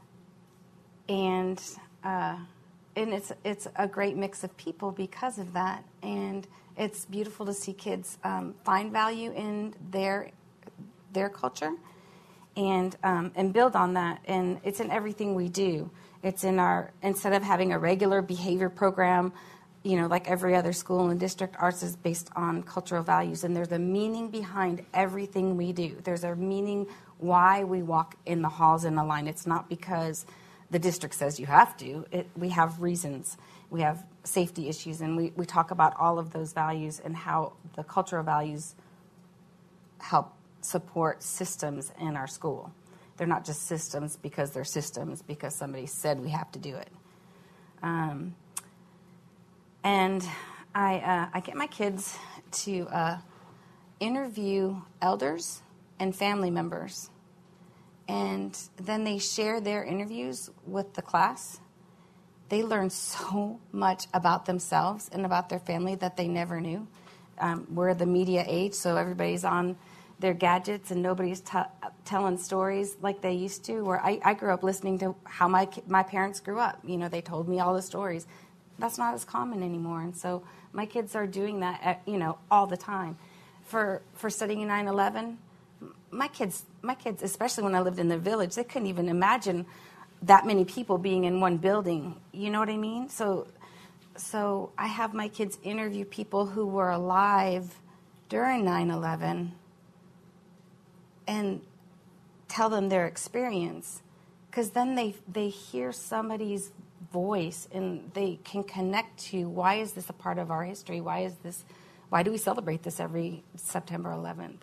it's a great mix of people because of that. And it's beautiful to see kids find value in their culture and build on that. And it's in everything we do. It's in instead of having a regular behavior program, like every other school and district, ours is based on cultural values. And there's a meaning behind everything we do. There's a meaning why we walk in the halls in a line. It's not because the district says you have to. We have reasons. We have safety issues, and we talk about all of those values and how the cultural values help support systems in our school. They're not just systems because they're systems because somebody said we have to do it. And I get my kids to interview elders and family members. And then they share their interviews with the class. They learn so much about themselves and about their family that they never knew. We're the media age, so everybody's on their gadgets and nobody's telling stories like they used to. Where I grew up listening to how my parents grew up. They told me all the stories. That's not as common anymore. And so my kids are doing that, all the time. For studying 9/11, my kids, especially when I lived in the village, they couldn't even imagine that many people being in one building. You know what I mean? So I have my kids interview people who were alive during 9/11 and tell them their experience, because then they hear somebody's voice and they can connect to, why is this a part of our history? Why do we celebrate this every September 11th?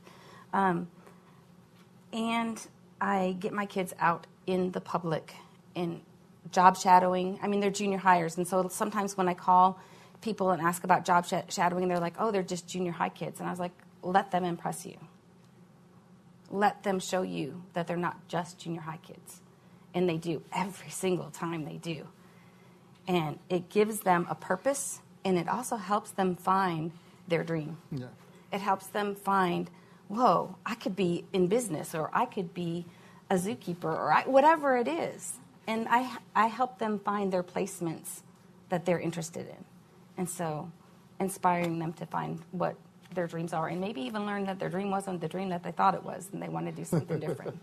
And I get my kids out in the public in job shadowing. I mean, they're junior hires, and so sometimes when I call people and ask about job shadowing, they're like, oh, they're just junior high kids. And I was like, let them impress you. Let them show you that they're not just junior high kids. And they do. Every single time they do. And it gives them a purpose, and it also helps them find their dream. Yeah. It helps them find, whoa, I could be in business, or I could be a zookeeper, or whatever it is. And I help them find their placements that they're interested in. And so inspiring them to find what their dreams are, and maybe even learn that their dream wasn't the dream that they thought it was, and they want to do something different.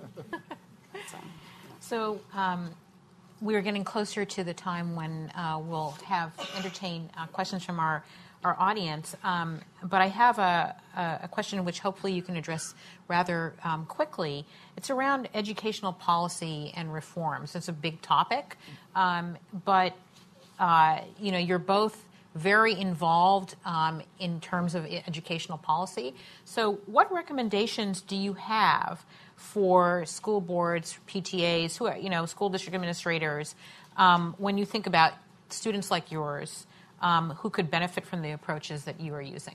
So we're getting closer to the time when we'll entertain questions from our audience. But I have a question which hopefully you can address rather quickly. It's around educational policy and reforms. It's a big topic, but you're both very involved in terms of educational policy. So what recommendations do you have for school boards, PTAs, who are, school district administrators, when you think about students like yours who could benefit from the approaches that you are using?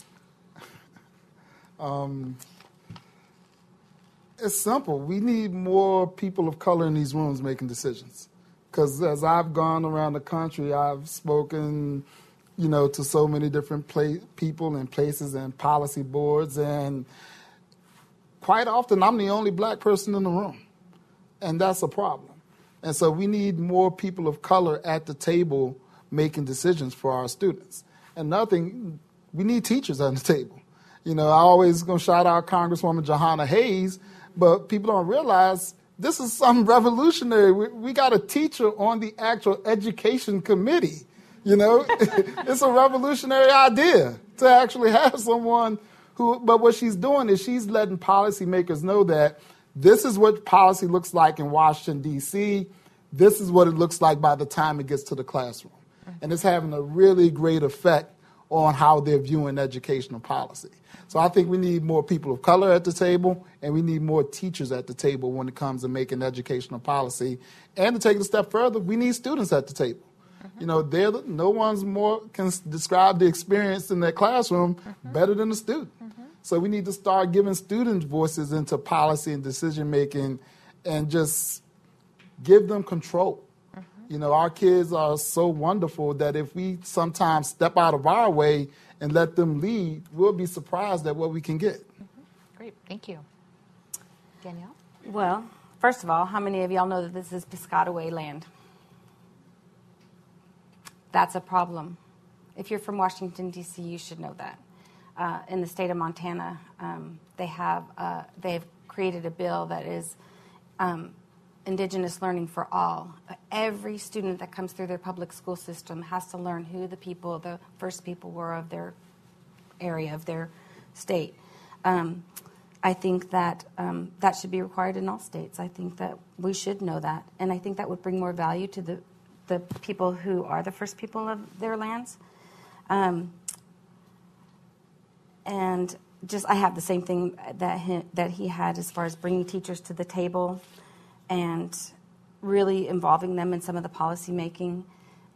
It's simple. We need more people of color in these rooms making decisions. Because as I've gone around the country, I've spoken to so many different people and places and policy boards. And quite often, I'm the only black person in the room. And that's a problem. And so we need more people of color at the table making decisions for our students. Another thing, we need teachers at the table. I always going to shout out Congresswoman Jahana Hayes, but people don't realize this is something revolutionary. We got a teacher on the actual education committee. It's a revolutionary idea to actually have someone but what she's doing is she's letting policymakers know that this is what policy looks like in Washington, D.C. This is what it looks like by the time it gets to the classroom. And it's having a really great effect on how they're viewing educational policy. So I think we need more people of color at the table, and we need more teachers at the table when it comes to making educational policy. And to take it a step further, we need students at the table. No one's more can describe the experience in their classroom better than the student. So we need to start giving students voices into policy and decision making, and just give them control. Our kids are so wonderful that if we sometimes step out of our way and let them lead, we'll be surprised at what we can get. Great, thank you. Danielle? Well, first of all, how many of y'all know that this is Piscataway land? That's a problem. If you're from Washington, D.C., you should know that. In the state of Montana, they've created a bill that is Indigenous learning for all. Every student that comes through their public school system has to learn who the first people were of their area, of their state. I think that that should be required in all states. I think that we should know that. And I think that would bring more value to the people who are the first people of their lands. And just I have the same thing that he had as far as bringing teachers to the table and really involving them in some of the policy making.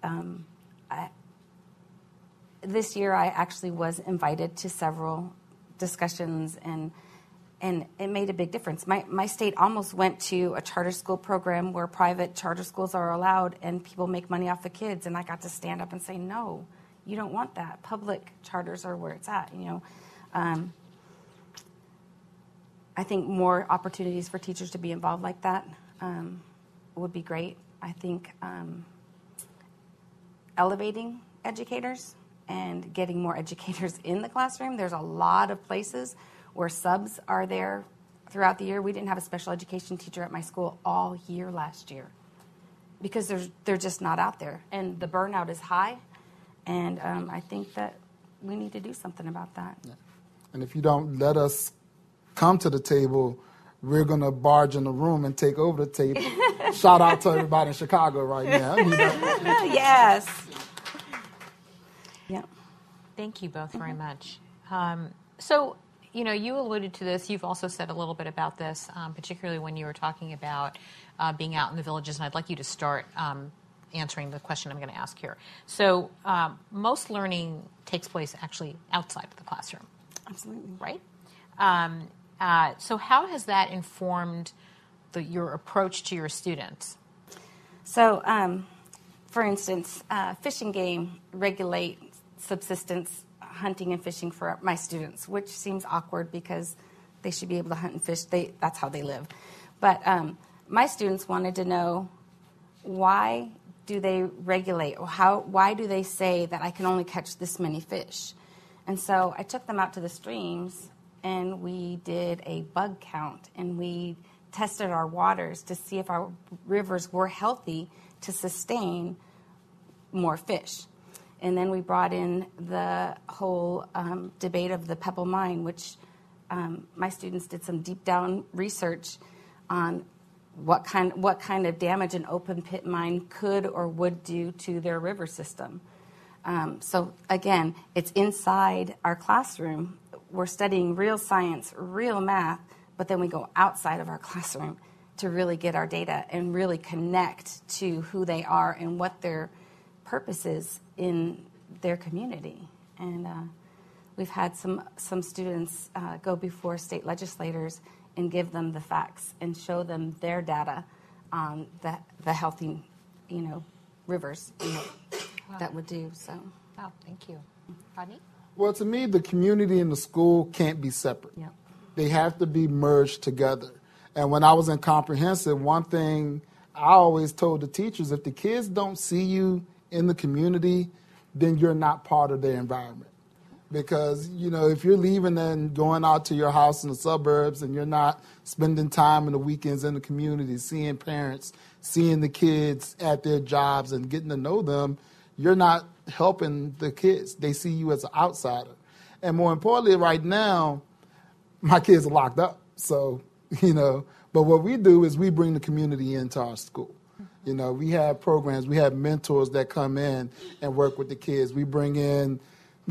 This year I actually was invited to several discussions, and it made a big difference. My state almost went to a charter school program where private charter schools are allowed and people make money off the kids, and I got to stand up and say, no, you don't want that. Public charters are where it's at, I think more opportunities for teachers to be involved like that would be great. I think elevating educators and getting more educators in the classroom. There's a lot of places where subs are there throughout the year. We didn't have a special education teacher at my school all year last year because they're just not out there. And the burnout is high, and I think that we need to do something about that. Yeah. And if you don't let us come to the table, we're going to barge in the room and take over the table. Shout out to everybody in Chicago right now. Yes. Yeah. Thank you both very much. So, you alluded to this. You've also said a little bit about this, particularly when you were talking about being out in the villages, and I'd like you to start answering the question I'm going to ask here. So most learning takes place actually outside of the classroom. Absolutely. Right? So how has that informed your approach to your students? So, for instance, Fish and Game regulate subsistence hunting and fishing for my students, which seems awkward because they should be able to hunt and fish. That's how they live. But my students wanted to know, why do they regulate? Or why do they say that I can only catch this many fish? And so I took them out to the streams, and we did a bug count, and we tested our waters to see if our rivers were healthy to sustain more fish. And then we brought in the whole debate of the Pebble Mine, which my students did some deep down research on what kind of damage an open pit mine could or would do to their river system. So again, it's inside our classroom. We're studying real science, real math, but then we go outside of our classroom to really get our data and really connect to who they are and what their purpose is in their community. And we've had some students go before state legislators and give them the facts and show them their data on the healthy, rivers that would do. So Wow, thank you. Rodney? Well, to me, the community and the school can't be separate. Yep. They have to be merged together. And when I was in comprehensive, one thing I always told the teachers, if the kids don't see you in the community, then you're not part of their environment. Because, if you're leaving and going out to your house in the suburbs and you're not spending time in the weekends in the community, seeing parents, seeing the kids at their jobs and getting to know them, you're not helping the kids. They see you as an outsider. And more importantly, right now, my kids are locked up. So, but what we do is we bring the community into our school. We have programs, we have mentors that come in and work with the kids. We bring in,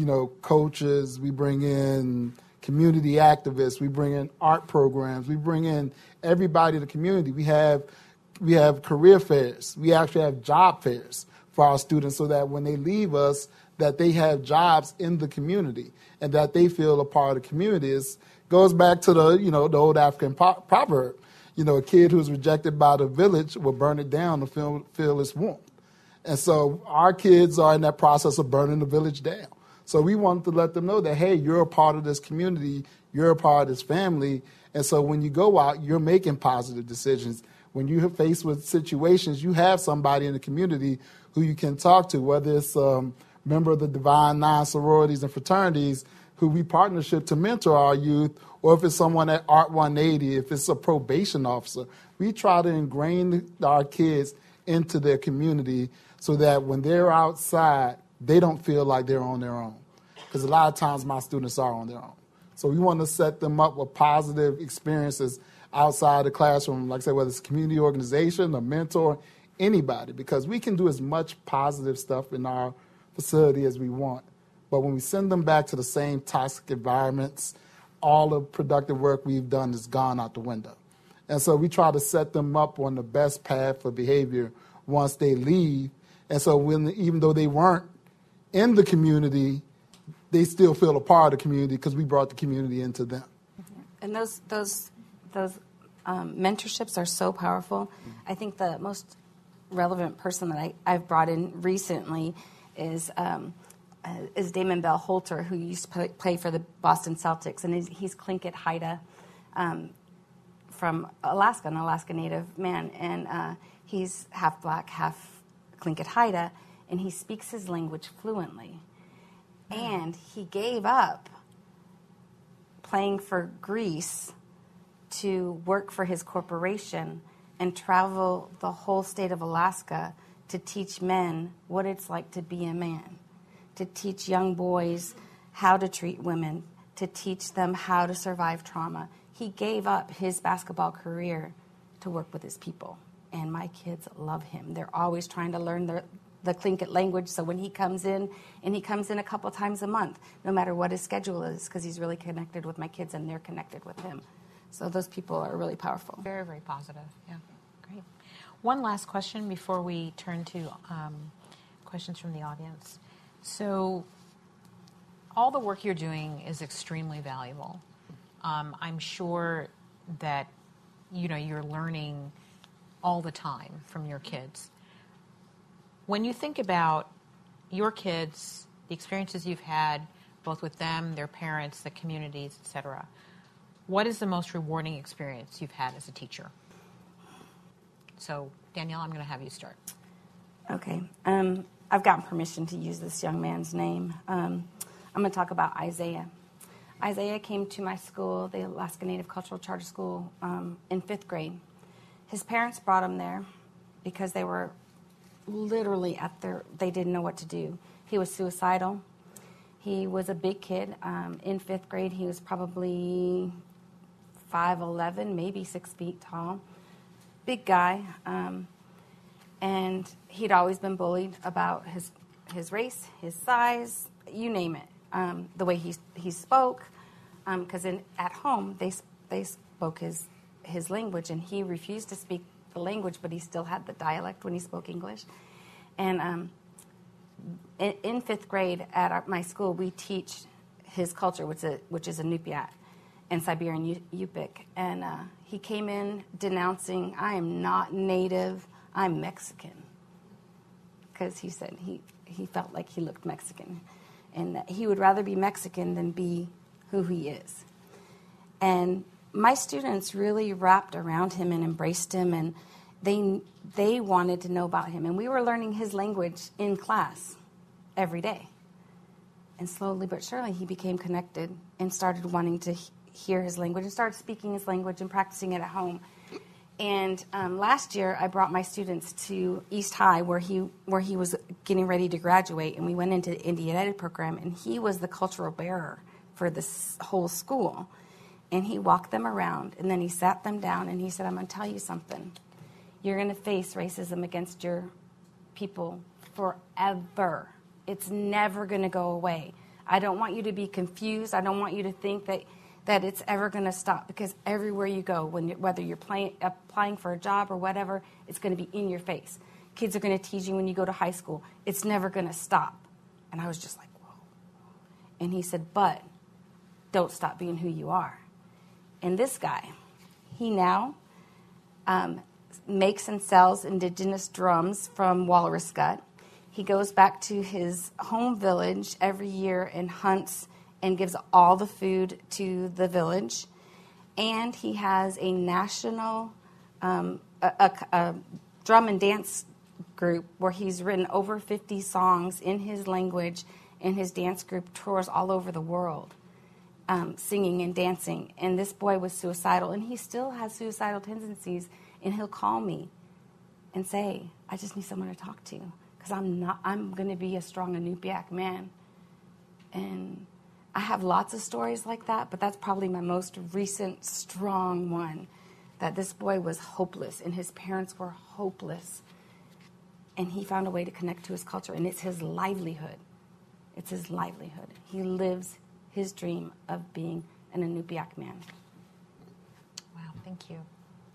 coaches, we bring in community activists, we bring in art programs, we bring in everybody in the community. We have career fairs. We actually have job fairs for our students so that when they leave us, that they have jobs in the community and that they feel a part of the community. It goes back to the, the old African proverb. A kid who's rejected by the village will burn it down to feel its warmth. And so our kids are in that process of burning the village down. So we want to let them know that, hey, you're a part of this community, you're a part of this family, and so when you go out, you're making positive decisions. When you're faced with situations, you have somebody in the community who you can talk to, whether it's a member of the Divine Nine sororities and fraternities who we partnership to mentor our youth, or if it's someone at Art 180, if it's a probation officer. We try to ingrain our kids into their community so that when they're outside, they don't feel like they're on their own. Because a lot of times my students are on their own. So we want to set them up with positive experiences outside the classroom, like I said, whether it's a community organization, a mentor, anybody, because we can do as much positive stuff in our facility as we want. But when we send them back to the same toxic environments, all the productive work we've done is gone out the window. And so we try to set them up on the best path for behavior once they leave. And so even though they weren't in the community, they still feel a part of the community because we brought the community into them. And those mentorships are so powerful. I think the most relevant person that I've brought in recently is Damon Bell Holter, who used to play for the Boston Celtics, and he's Tlingit Haida from Alaska, an Alaska Native man, and he's half black, half Tlingit Haida, and he speaks his language fluently. And he gave up playing for Greece to work for his corporation and travel the whole state of Alaska to teach men what it's like to be a man, to teach young boys how to treat women, to teach them how to survive trauma. He gave up his basketball career to work with his people, and my kids love him. They're always trying to learn the Tlingit language, so when he comes in, and he comes in a couple times a month, no matter what his schedule is, because he's really connected with my kids and they're connected with him. So those people are really powerful. Very, very positive. Yeah, great. One last question before we turn to questions from the audience. So all the work you're doing is extremely valuable. I'm sure that, you're learning all the time from your kids. When you think about your kids, the experiences you've had, both with them, their parents, the communities, et cetera, what is the most rewarding experience you've had as a teacher? So, Danielle, I'm going to have you start. Okay. I've gotten permission to use this young man's name. I'm going to talk about Isaiah. Isaiah came to my school, the Alaska Native Cultural Charter School, in 5th grade. His parents brought him there because they were literally they didn't know what to do. He was suicidal. He was a big kid. In 5th grade, he was probably 5'11", maybe 6 feet tall. Big guy. And he'd always been bullied about his race, his size, you name it. The way he spoke, because at home they spoke his language, and he refused to speak the language, but he still had the dialect when he spoke English. And in 5th grade at my school, we teach his culture, which is Inupiat and Siberian Yupik. And he came in denouncing, I am not Native, I'm Mexican. Because he said he felt like he looked Mexican, and that he would rather be Mexican than be who he is. And my students really wrapped around him and embraced him, and they wanted to know about him. And we were learning his language in class every day. And slowly but surely, he became connected and started wanting to hear his language and started speaking his language and practicing it at home. And last year, I brought my students to East High, where he was getting ready to graduate, and we went into the Indian Ed program, and he was the cultural bearer for this whole school. And he walked them around, and then he sat them down, and he said, I'm going to tell you something. You're going to face racism against your people forever. It's never going to go away. I don't want you to be confused. I don't want you to think that it's ever going to stop, because everywhere you go, whether you're applying for a job or whatever, it's going to be in your face. Kids are going to tease you when you go to high school. It's never going to stop. And I was just like, whoa. And he said, but don't stop being who you are. And this guy, he now makes and sells indigenous drums from walrus gut. He goes back to his home village every year and hunts and gives all the food to the village. And he has a national a drum and dance group where he's written over 50 songs in his language, and his dance group tours all over the world, singing and dancing. And this boy was suicidal, and he still has suicidal tendencies, and he'll call me and say, I just need someone to talk to, because I'm going to be a strong Inupiaq man. And I have lots of stories like that, but that's probably my most recent strong one, that this boy was hopeless, and his parents were hopeless. And he found a way to connect to his culture, and it's his livelihood. It's his livelihood. He lives his dream of being an Inupiaq man. Wow, thank you.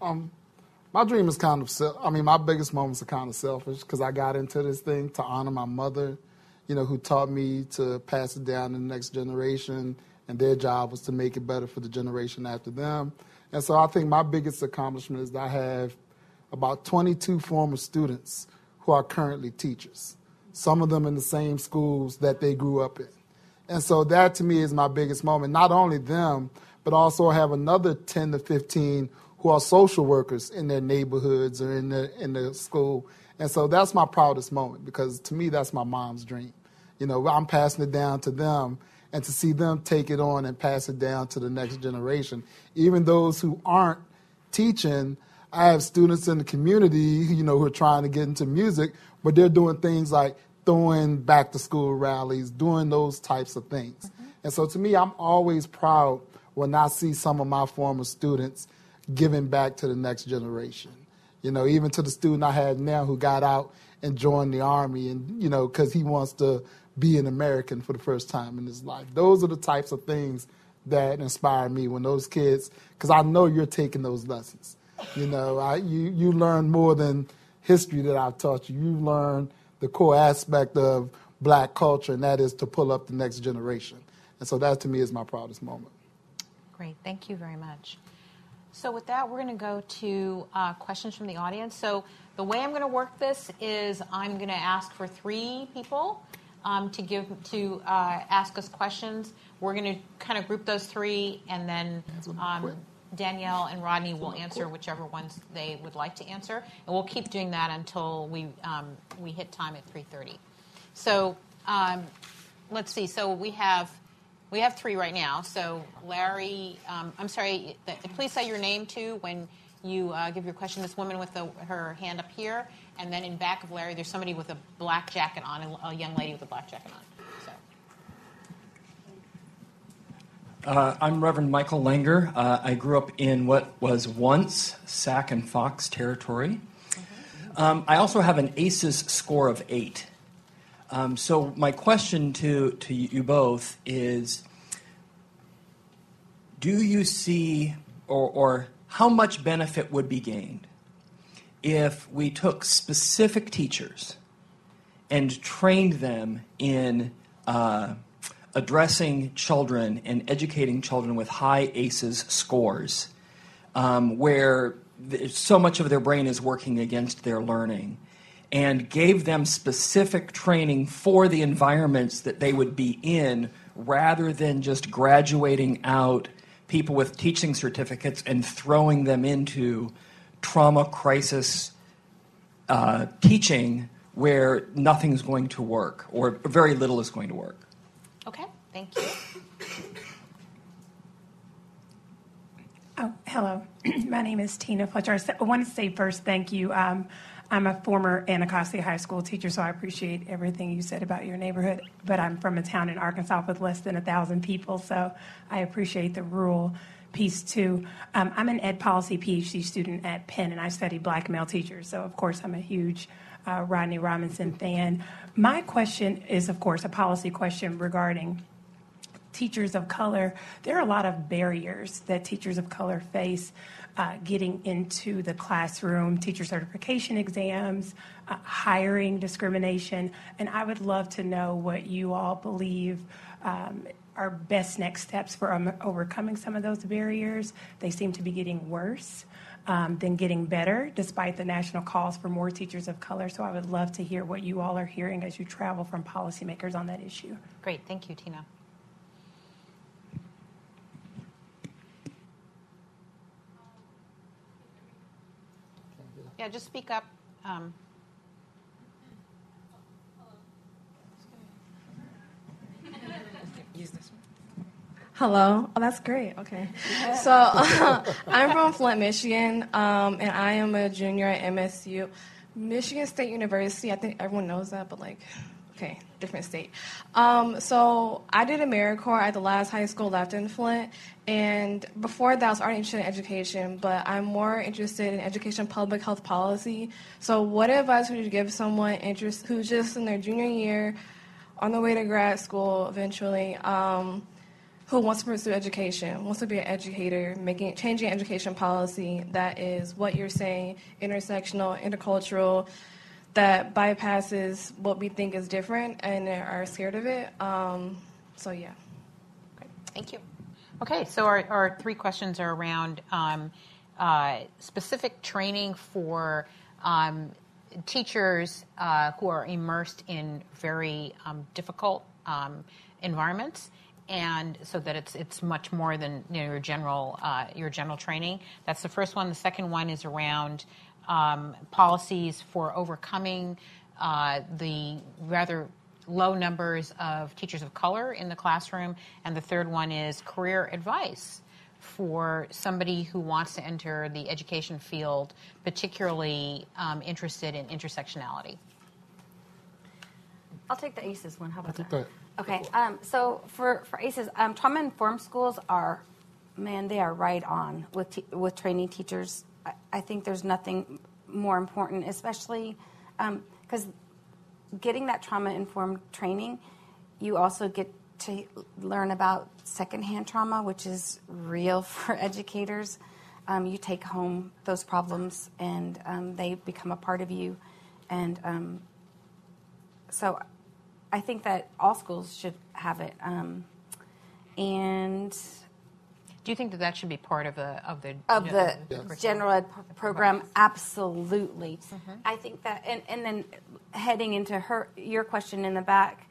My dream is kind of, my biggest moments are kind of selfish, because I got into this thing to honor my mother, who taught me to pass it down to the next generation, and their job was to make it better for the generation after them. And so I think my biggest accomplishment is that I have about 22 former students who are currently teachers, some of them in the same schools that they grew up in. And so that, to me, is my biggest moment. Not only them, but also have another 10 to 15 who are social workers in their neighborhoods or in the school. And so that's my proudest moment, because to me, that's my mom's dream. I'm passing it down to them, and to see them take it on and pass it down to the next generation. Even those who aren't teaching, I have students in the community, who are trying to get into music, but they're doing things like throwing back-to-school rallies, doing those types of things. Mm-hmm. And so to me, I'm always proud when I see some of my former students giving back to the next generation. Even to the student I had now who got out and joined the Army, and, because he wants to be an American for the first time in his life. Those are the types of things that inspire me when those kids, because I know you're taking those lessons. You learn more than history that I've taught you. You learn the core aspect of black culture, and that is to pull up the next generation. And so that, to me, is my proudest moment. Great. Thank you very much. So with that, we're going to go to questions from the audience. So the way I'm going to work this is I'm going to ask for 3 people to ask us questions. We're going to kind of group those 3, and then Danielle and Rodney will answer whichever ones they would like to answer, and we'll keep doing that until we hit time at 3:30. So let's see. So we have 3 right now. So Larry, I'm sorry. Please say your name too when you give your question. This woman with her hand up here, and then in back of Larry, there's somebody with a black jacket on, a young lady with a black jacket on. I'm Reverend Michael Langer. I grew up in what was once Sac and Fox territory. Mm-hmm. I also have an ACEs score of 8. So my question to you both is, do you see or how much benefit would be gained if we took specific teachers and trained them in addressing children and educating children with high ACEs scores, where so much of their brain is working against their learning, and gave them specific training for the environments that they would be in, rather than just graduating out people with teaching certificates and throwing them into trauma crisis teaching where nothing's going to work or very little is going to work. Okay, thank you. Oh, hello. My name is Tina Fletcher. I want to say first thank you. I'm a former Anacostia High School teacher, so I appreciate everything you said about your neighborhood. But I'm from a town in Arkansas with less than 1,000 people, so I appreciate the rural piece too. I'm an ed policy PhD student at Penn, and I study black male teachers. So, of course, I'm a huge Rodney Robinson fan. My question is, of course, a policy question regarding teachers of color. There are a lot of barriers that teachers of color face getting into the classroom, teacher certification exams, hiring discrimination, and I would love to know what you all believe are best next steps for overcoming some of those barriers. They seem to be getting worse than getting better, despite the national calls for more teachers of color. So I would love to hear what you all are hearing as you travel from policymakers on that issue. Great, thank you, Tina. Yeah, just speak up. Hello. Oh, that's great. Okay. So I'm from Flint, Michigan, and I am a junior at MSU, Michigan State University. I think everyone knows that, but okay, different state. So I did AmeriCorps at the last high school left in Flint, and before that I was already interested in education, but I'm more interested in education public health policy. So what advice would you give someone who's just in their junior year, on their way to grad school eventually, who wants to pursue education, wants to be an educator, changing education policy that is what you're saying, intersectional, intercultural, that bypasses what we think is different and are scared of it. So, yeah. Great. Thank you. Okay, so our three questions are around specific training for teachers who are immersed in very difficult environments, and so that it's much more than your general training. That's the first one. The second one is around policies for overcoming the rather low numbers of teachers of color in the classroom. And the third one is career advice for somebody who wants to enter the education field, particularly interested in intersectionality. I'll take the ACEs one. How about that? Okay. So for ACEs, trauma-informed schools they are right on with training teachers. I think there's nothing more important, especially because getting that trauma-informed training, you also get to learn about secondhand trauma, which is real for educators. You take home those problems, and they become a part of you. And so I think that all schools should have it. And do you think that should be part of the yes. General ed program? Absolutely. Mm-hmm. I think that, and then heading into your question in the back,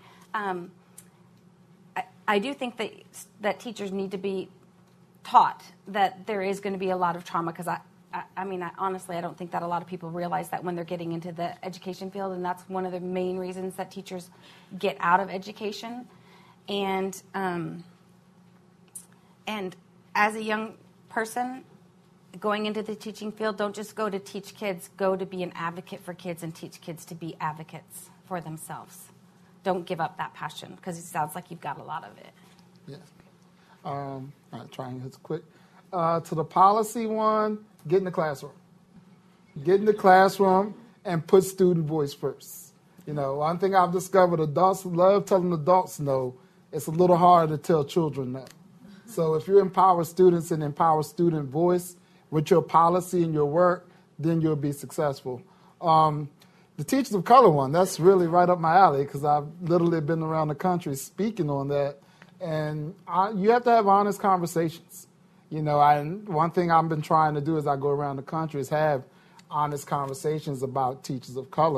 I do think that teachers need to be taught that there is going to be a lot of trauma, because honestly, I don't think that a lot of people realize that when they're getting into the education field, and that's one of the main reasons that teachers get out of education. And as a young person going into the teaching field, don't just go to teach kids, go to be an advocate for kids and teach kids to be advocates for themselves. Don't give up that passion, because it sounds like you've got a lot of it. Yeah. All right, trying this quick. To the policy one, get in the classroom. Get in the classroom and put student voice first. One thing I've discovered, adults love telling adults no. It's a little harder to tell children no. So if you empower students and empower student voice with your policy and your work, then you'll be successful. The teachers of color one, that's really right up my alley, because I've literally been around the country speaking on that. And you have to have honest conversations. One thing I've been trying to do as I go around the country is have honest conversations about teachers of color.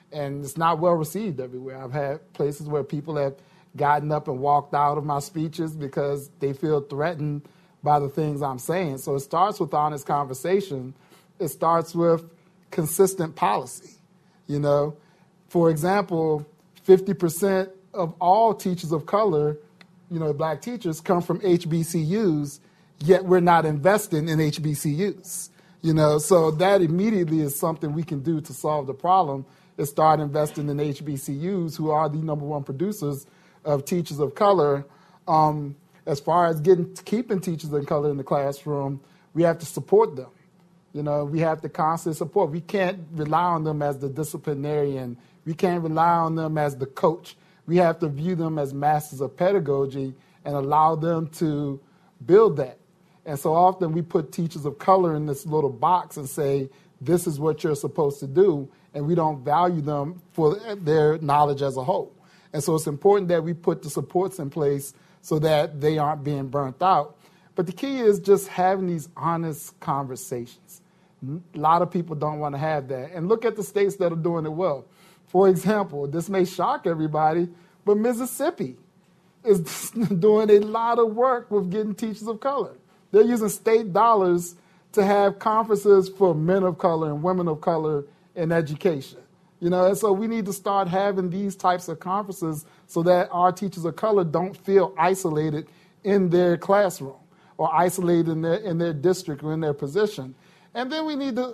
And it's not well received everywhere. I've had places where people have gotten up and walked out of my speeches because they feel threatened by the things I'm saying. So it starts with honest conversation. It starts with consistent policy. You know, for example, 50% of all teachers of color, you know, black teachers, come from HBCUs, yet we're not investing in HBCUs. You know, so that immediately is something we can do to solve the problem, is start investing in HBCUs, who are the number one producers of teachers of color. As far as keeping teachers of color in the classroom, we have to support them. You know, we have to constantly support. We can't rely on them as the disciplinarian. We can't rely on them as the coach. We have to view them as masters of pedagogy and allow them to build that. And so often we put teachers of color in this little box and say, this is what you're supposed to do, and we don't value them for their knowledge as a whole. And so it's important that we put the supports in place so that they aren't being burnt out. But the key is just having these honest conversations. A lot of people don't want to have that. And look at the states that are doing it well. For example, this may shock everybody, but Mississippi is doing a lot of work with getting teachers of color. They're using state dollars to have conferences for men of color and women of color in education. You know, and so we need to start having these types of conferences so that our teachers of color don't feel isolated in their classroom or isolated in their district or in their position. And then we need to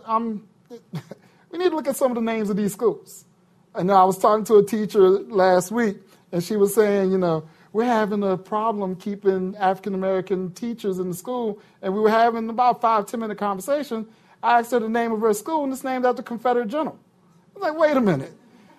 look at some of the names of these schools. And I was talking to a teacher last week, and she was saying, you know, we're having a problem keeping African-American teachers in the school, and we were having about 5-10 minute conversation. I asked her the name of her school, and it's named after Confederate general. I was like, wait a minute.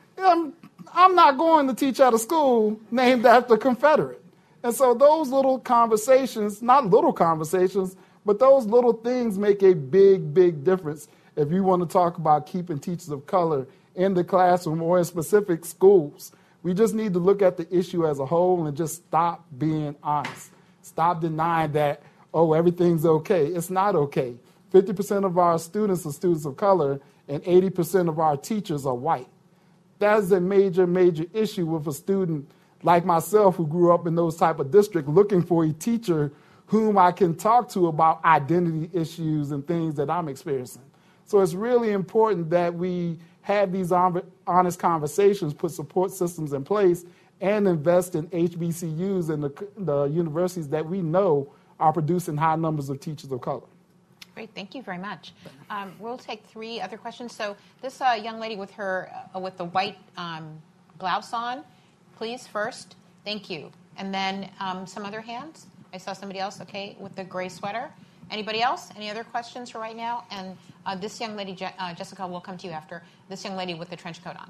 I'm not going to teach at a school named after Confederate. And so those little conversations, not little conversations, but those little things make a big, big difference if you want to talk about keeping teachers of color in the classroom or in specific schools. We just need to look at the issue as a whole and just stop being honest. Stop denying that, oh, everything's okay. It's not okay. 50% of our students are students of color, and 80% of our teachers are white. That is a major, major issue with a student like myself who grew up in those type of districts looking for a teacher whom I can talk to about identity issues and things that I'm experiencing. So it's really important that we have these honest conversations, put support systems in place, and invest in HBCUs and the universities that we know are producing high numbers of teachers of color. Great, thank you very much. We'll take 3 other questions. So this young lady with her with the white blouse on, please first. Thank you. And then some other hands. I saw somebody else, okay, with the gray sweater. Anybody else? Any other questions for right now? And this young lady, Jessica, we'll come to you after. This young lady with the trench coat on.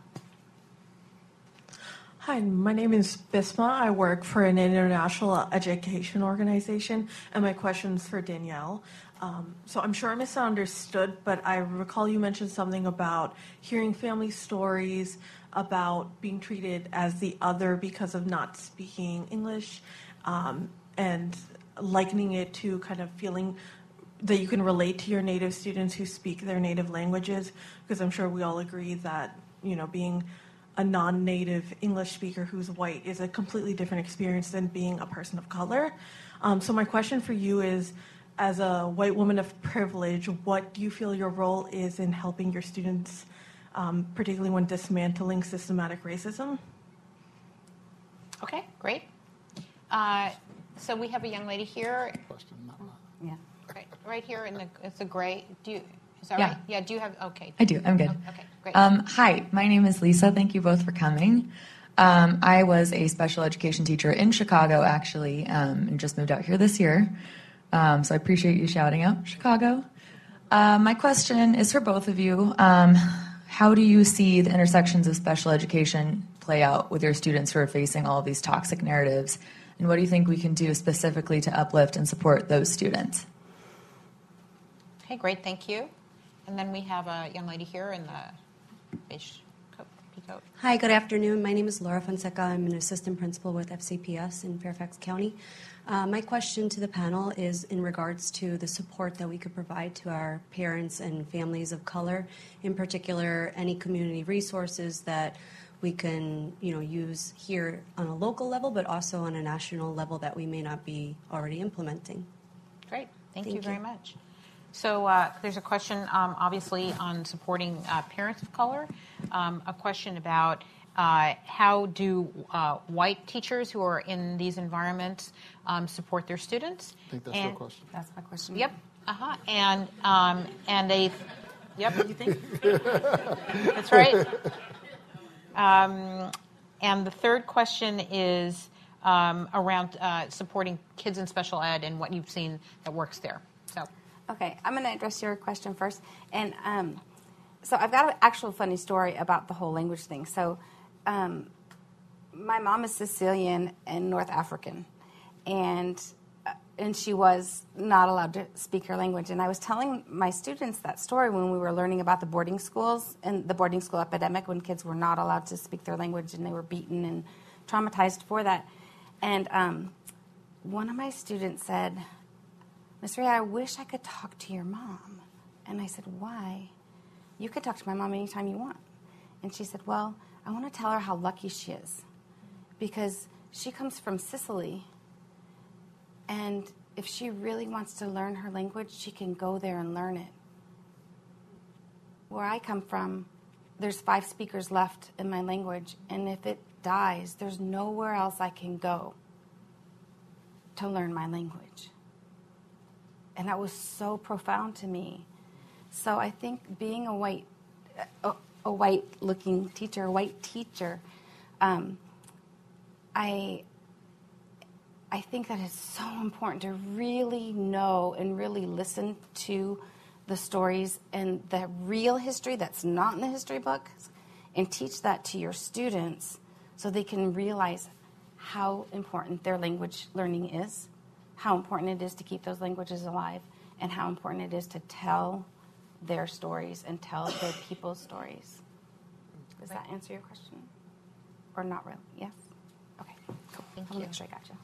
Hi, my name is Bisma. I work for an international education organization, and my question's for Danielle. So I'm sure I misunderstood, but I recall you mentioned something about hearing family stories, about being treated as the other because of not speaking English, and likening it to kind of feeling that you can relate to your native students who speak their native languages, because I'm sure we all agree that, you know, being a non-native English speaker who's white is a completely different experience than being a person of color. So my question for you is, as a white woman of privilege, what do you feel your role is in helping your students, particularly when dismantling systematic racism? Okay, great. So we have a young lady here. Yeah. Right here in it's a gray. Is that Yeah. right? Yeah. Do you have? Okay. I do. I'm good. Okay, great. Hi, my name is Lisa. Thank you both for coming. I was a special education teacher in Chicago, actually, and just moved out here this year. So I appreciate you shouting out Chicago. My question is for both of you. How do you see the intersections of special education play out with your students who are facing all of these toxic narratives? And what do you think we can do specifically to uplift and support those students? Okay, great. Thank you. And then we have a young lady here in the beige peacoat. Hi, good afternoon. My name is Laura Fonseca. I'm an assistant principal with FCPS in Fairfax County. My question to the panel is in regards to the support that we could provide to our parents and families of color, in particular, any community resources that we can, use here on a local level, but also on a national level that we may not be already implementing. Great. Thank you very much. So there's a question, obviously, on supporting parents of color. A question about how do white teachers who are in these environments support their students? I think that's your question. That's my question. Yep. And a yep. You think? That's right. And the third question is around supporting kids in special ed and what you've seen that works there. So. Okay, I'm going to address your question first. And so I've got an actual funny story about the whole language thing. So my mom is Sicilian and North African, and she was not allowed to speak her language. And I was telling my students that story when we were learning about the boarding schools and the boarding school epidemic, when kids were not allowed to speak their language and they were beaten and traumatized for that. And one of my students said, "Miss Ray, I wish I could talk to your mom." And I said, "Why?" "You could talk to my mom anytime you want." And she said, "Well, I want to tell her how lucky she is because she comes from Sicily, and if she really wants to learn her language, she can go there and learn it. Where I come from, there's 5 speakers left in my language, and if it dies, there's nowhere else I can go to learn my language." And that was so profound to me. So I think being a white-looking teacher, a white teacher, I think that it's so important to really know and really listen to the stories and the real history that's not in the history books and teach that to your students so they can realize how important their language learning is, how important it is to keep those languages alive, and how important it is to tell their stories and tell their people's stories. Does that answer your question? Or not really? Yes? Okay, cool. I'll make sure I got you.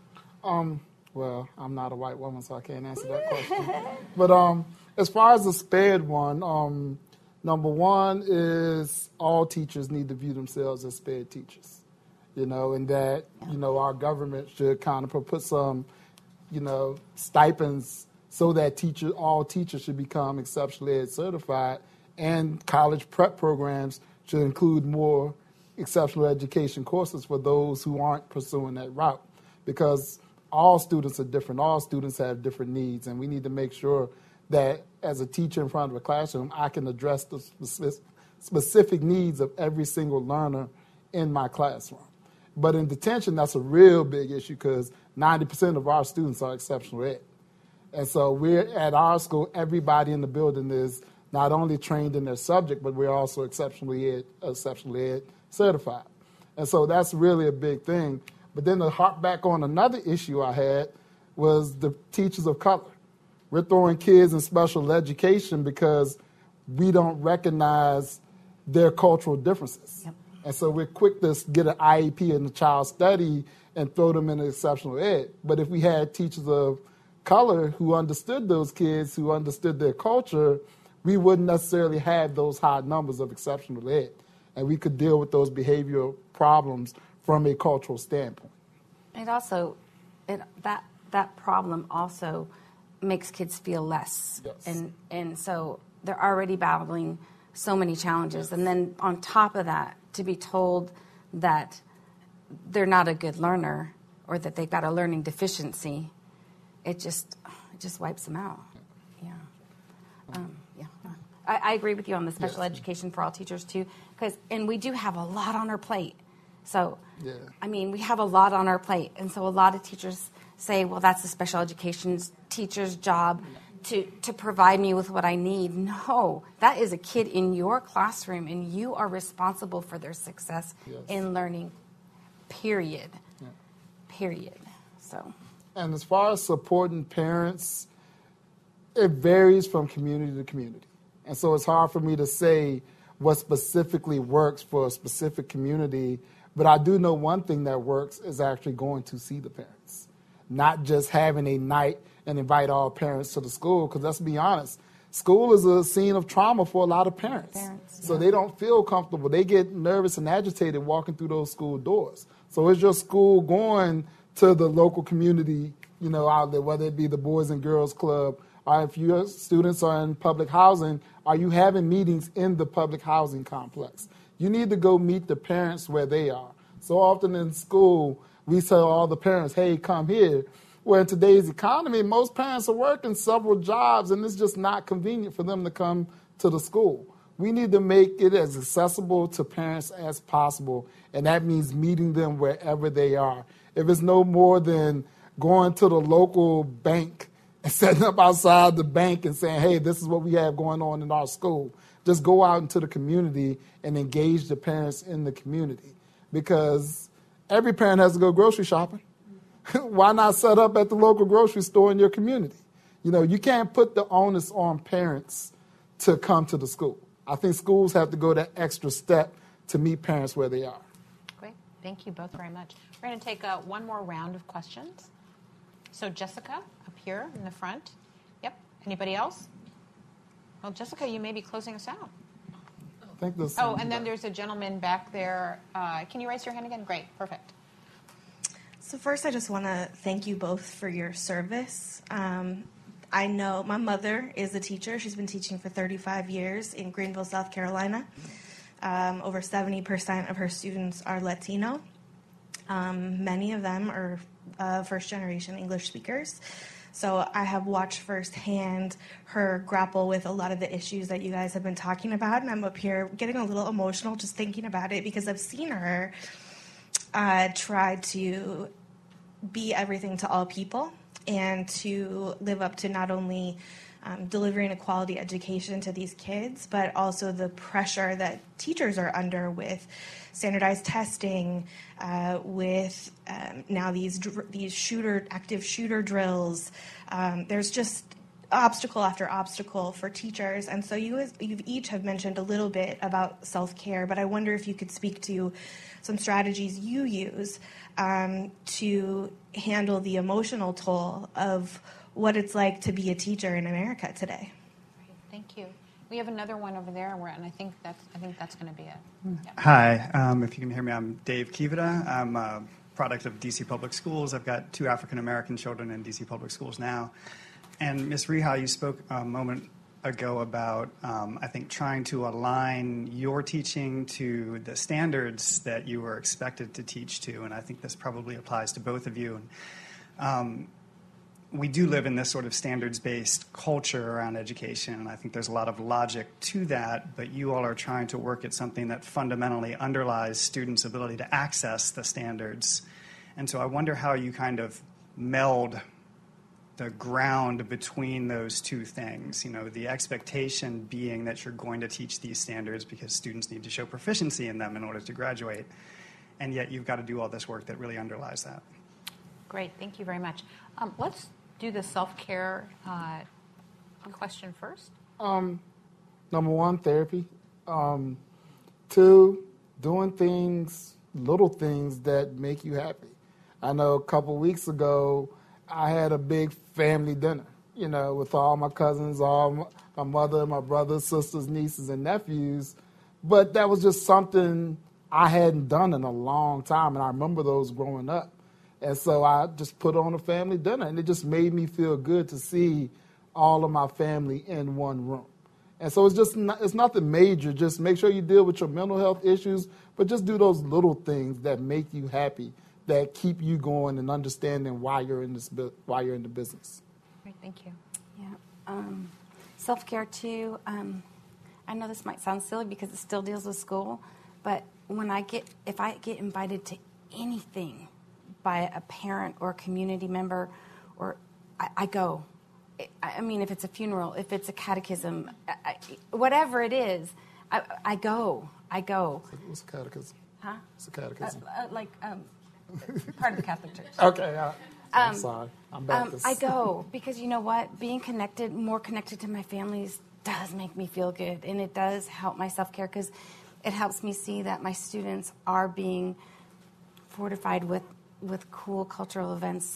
Well, I'm not a white woman, so I can't answer that question. But as far as the SPED one, number one is all teachers need to view themselves as SPED teachers, and that, our government should kind of put some, stipends so that all teachers should become exceptional ed certified, and college prep programs should include more exceptional education courses for those who aren't pursuing that route, because all students are different. All students have different needs, and we need to make sure that as a teacher in front of a classroom, I can address the specific needs of every single learner in my classroom. But in detention, that's a real big issue because 90% of our students are exceptional ed. And so we're at our school, everybody in the building is not only trained in their subject, but we're also exceptionally ed certified. And so that's really a big thing. But then to harp back on another issue I had was the teachers of color. We're throwing kids in special education because we don't recognize their cultural differences. Yep. And so we're quick to get an IEP in the child study and throw them in exceptional ed. But if we had teachers of color who understood those kids, who understood their culture, we wouldn't necessarily have those high numbers of exceptional ed. And we could deal with those behavioral problems from a cultural standpoint. That problem also makes kids feel less. Yes. And so they're already battling so many challenges. Yes. And then on top of that, to be told that they're not a good learner or that they've got a learning deficiency, it just wipes them out. Yeah. I agree with you on the special education for all teachers too, and we do have a lot on our plate. So, we have a lot on our plate. And so a lot of teachers say, well, that's the special education teacher's job to provide me with what I need. No, that is a kid in your classroom, and you are responsible for their success in learning, period. Yeah. Period. So. And as far as supporting parents, it varies from community to community. And so it's hard for me to say what specifically works for a specific community. But I do know one thing that works is actually going to see the parents. not just having a night and invite all parents to the school. Because let's be honest, school is a scene of trauma for a lot of parents. So they don't feel comfortable. They get nervous and agitated walking through those school doors. So is your school going to the local community, outlet, whether it be the Boys and Girls Club, or if your students are in public housing, are you having meetings in the public housing complex? You need to go meet the parents where they are. So often in school, we tell all the parents, hey, come here. Where in today's economy, most parents are working several jobs, and it's just not convenient for them to come to the school. We need to make it as accessible to parents as possible, and that means meeting them wherever they are. If it's no more than going to the local bank and setting up outside the bank and saying, hey, this is what we have going on in our school. Just go out into the community and engage the parents in the community, because every parent has to go grocery shopping. Why not set up at the local grocery store in your community? You can't put the onus on parents to come to the school. I think schools have to go that extra step to meet parents where they are. Great. Thank you both very much. We're going to take one more round of questions. So Jessica, up here in the front. Yep. Anybody else? Well, Jessica, you may be closing us out. And then there's a gentleman back there. Can you raise your hand again? Great. Perfect. So first, I just want to thank you both for your service. I know my mother is a teacher. She's been teaching for 35 years in Greenville, South Carolina. Over 70% of her students are Latino. Many of them are first-generation English speakers. So I have watched firsthand her grapple with a lot of the issues that you guys have been talking about, and I'm up here getting a little emotional just thinking about it, because I've seen her try to be everything to all people and to live up to not only delivering a quality education to these kids, but also the pressure that teachers are under with standardized testing, with now these active shooter drills. There's just obstacle after obstacle for teachers. And so you've each have mentioned a little bit about self-care, but I wonder if you could speak to some strategies you use to handle the emotional toll of what it's like to be a teacher in America today. Great, thank you. We have another one over there, and I think that's going to be it. Yeah. Hi, if you can hear me, I'm Dave Kivita. I'm a product of DC Public Schools. I've got 2 African-American children in DC Public Schools now. And Ms. Reha, you spoke a moment ago about, I think, trying to align your teaching to the standards that you were expected to teach to, and I think this probably applies to both of you. We do live in this sort of standards-based culture around education, and I think there's a lot of logic to that, but you all are trying to work at something that fundamentally underlies students' ability to access the standards. And so I wonder how you kind of meld the ground between those two things, the expectation being that you're going to teach these standards because students need to show proficiency in them in order to graduate, and yet you've got to do all this work that really underlies that. Great, thank you very much. Let's do the self-care question first. Number 1, therapy. 2, doing little things that make you happy. I know a couple weeks ago, I had a big family dinner, with all my cousins, all my mother, my brothers, sisters, nieces, and nephews. But that was just something I hadn't done in a long time, and I remember those growing up. And so I just put on a family dinner, and it just made me feel good to see all of my family in one room. And so it's nothing major. Just make sure you deal with your mental health issues, but just do those little things that make you happy, that keep you going and understanding why you're in the business. Great, thank you. Yeah, self-care too. I know this might sound silly because it still deals with school, but if I get invited to anything by a parent or a community member, or I go. I mean, if it's a funeral, if it's a catechism, whatever it is, I go. What's a catechism? Huh? What's a catechism? Part of the Catholic Church. Okay, I'm sorry. I'm Baptist. I go because you know what? Being more connected to my families does make me feel good, and it does help my self-care because it helps me see that my students are being fortified with cool cultural events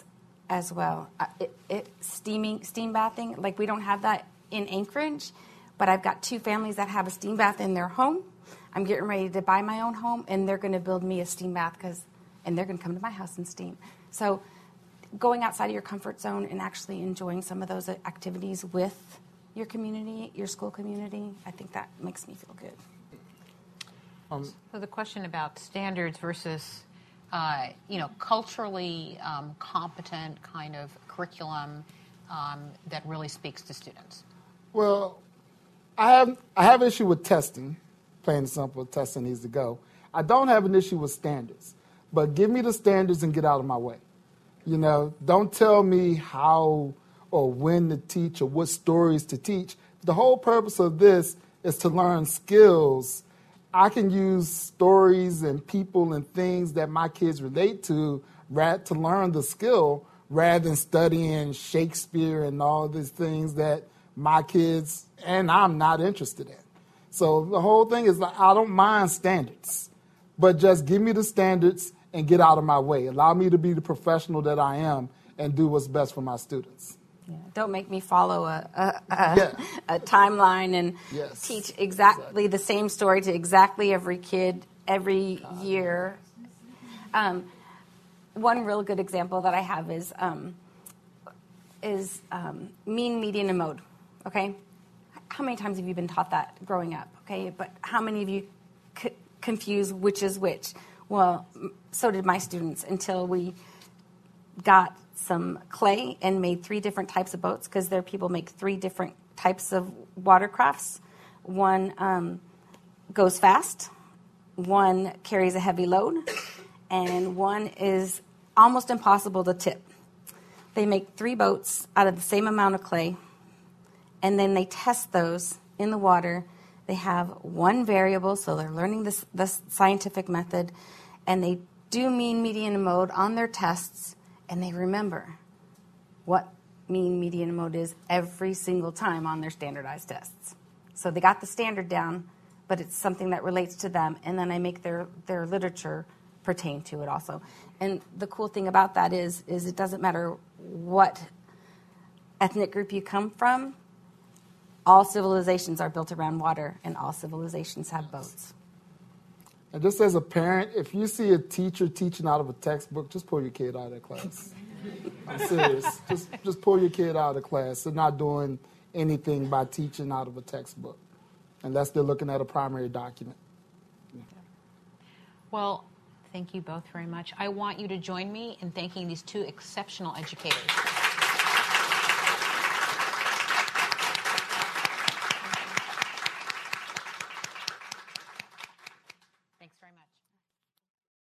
as well. Steam bathing, like we don't have that in Anchorage, but I've got 2 families that have a steam bath in their home. I'm getting ready to buy my own home, and they're going to build me a steam bath and they're going to come to my house and steam. So going outside of your comfort zone and actually enjoying some of those activities with your community, your school community, I think that makes me feel good. So the question about standards versus, culturally competent kind of curriculum that really speaks to students. Well, I have an issue with testing. Plain and simple, testing needs to go. I don't have an issue with standards, but give me the standards and get out of my way. Don't tell me how or when to teach or what stories to teach. The whole purpose of this is to learn skills. I can use stories and people and things that my kids relate to learn the skill rather than studying Shakespeare and all these things that my kids and I'm not interested in. So the whole thing is I don't mind standards, but just give me the standards and get out of my way. Allow me to be the professional that I am and do what's best for my students. Yeah. Don't make me follow a timeline and teach exactly the same story to exactly every kid every year. One real good example that I have is mean, median, and mode. Okay, how many times have you been taught that growing up? Okay, but how many of you confuse which is which? Well, so did my students until we got some clay and made 3 different types of boats, because their people make 3 different types of watercrafts. One goes fast, one carries a heavy load, and one is almost impossible to tip. They make 3 boats out of the same amount of clay, and then they test those in the water. They have 1 variable, so they're learning this scientific method, and they do mean, median, and mode on their tests, and they remember what mean, median, and mode is every single time on their standardized tests. So they got the standard down, but it's something that relates to them, and then I make their literature pertain to it also. And the cool thing about that is it doesn't matter what ethnic group you come from, all civilizations are built around water, and all civilizations have boats. And just as a parent, if you see a teacher teaching out of a textbook, just pull your kid out of that class. I'm serious. Just pull your kid out of the class. They're not doing anything by teaching out of a textbook, unless they're looking at a primary document. Well, thank you both very much. I want you to join me in thanking these 2 exceptional educators.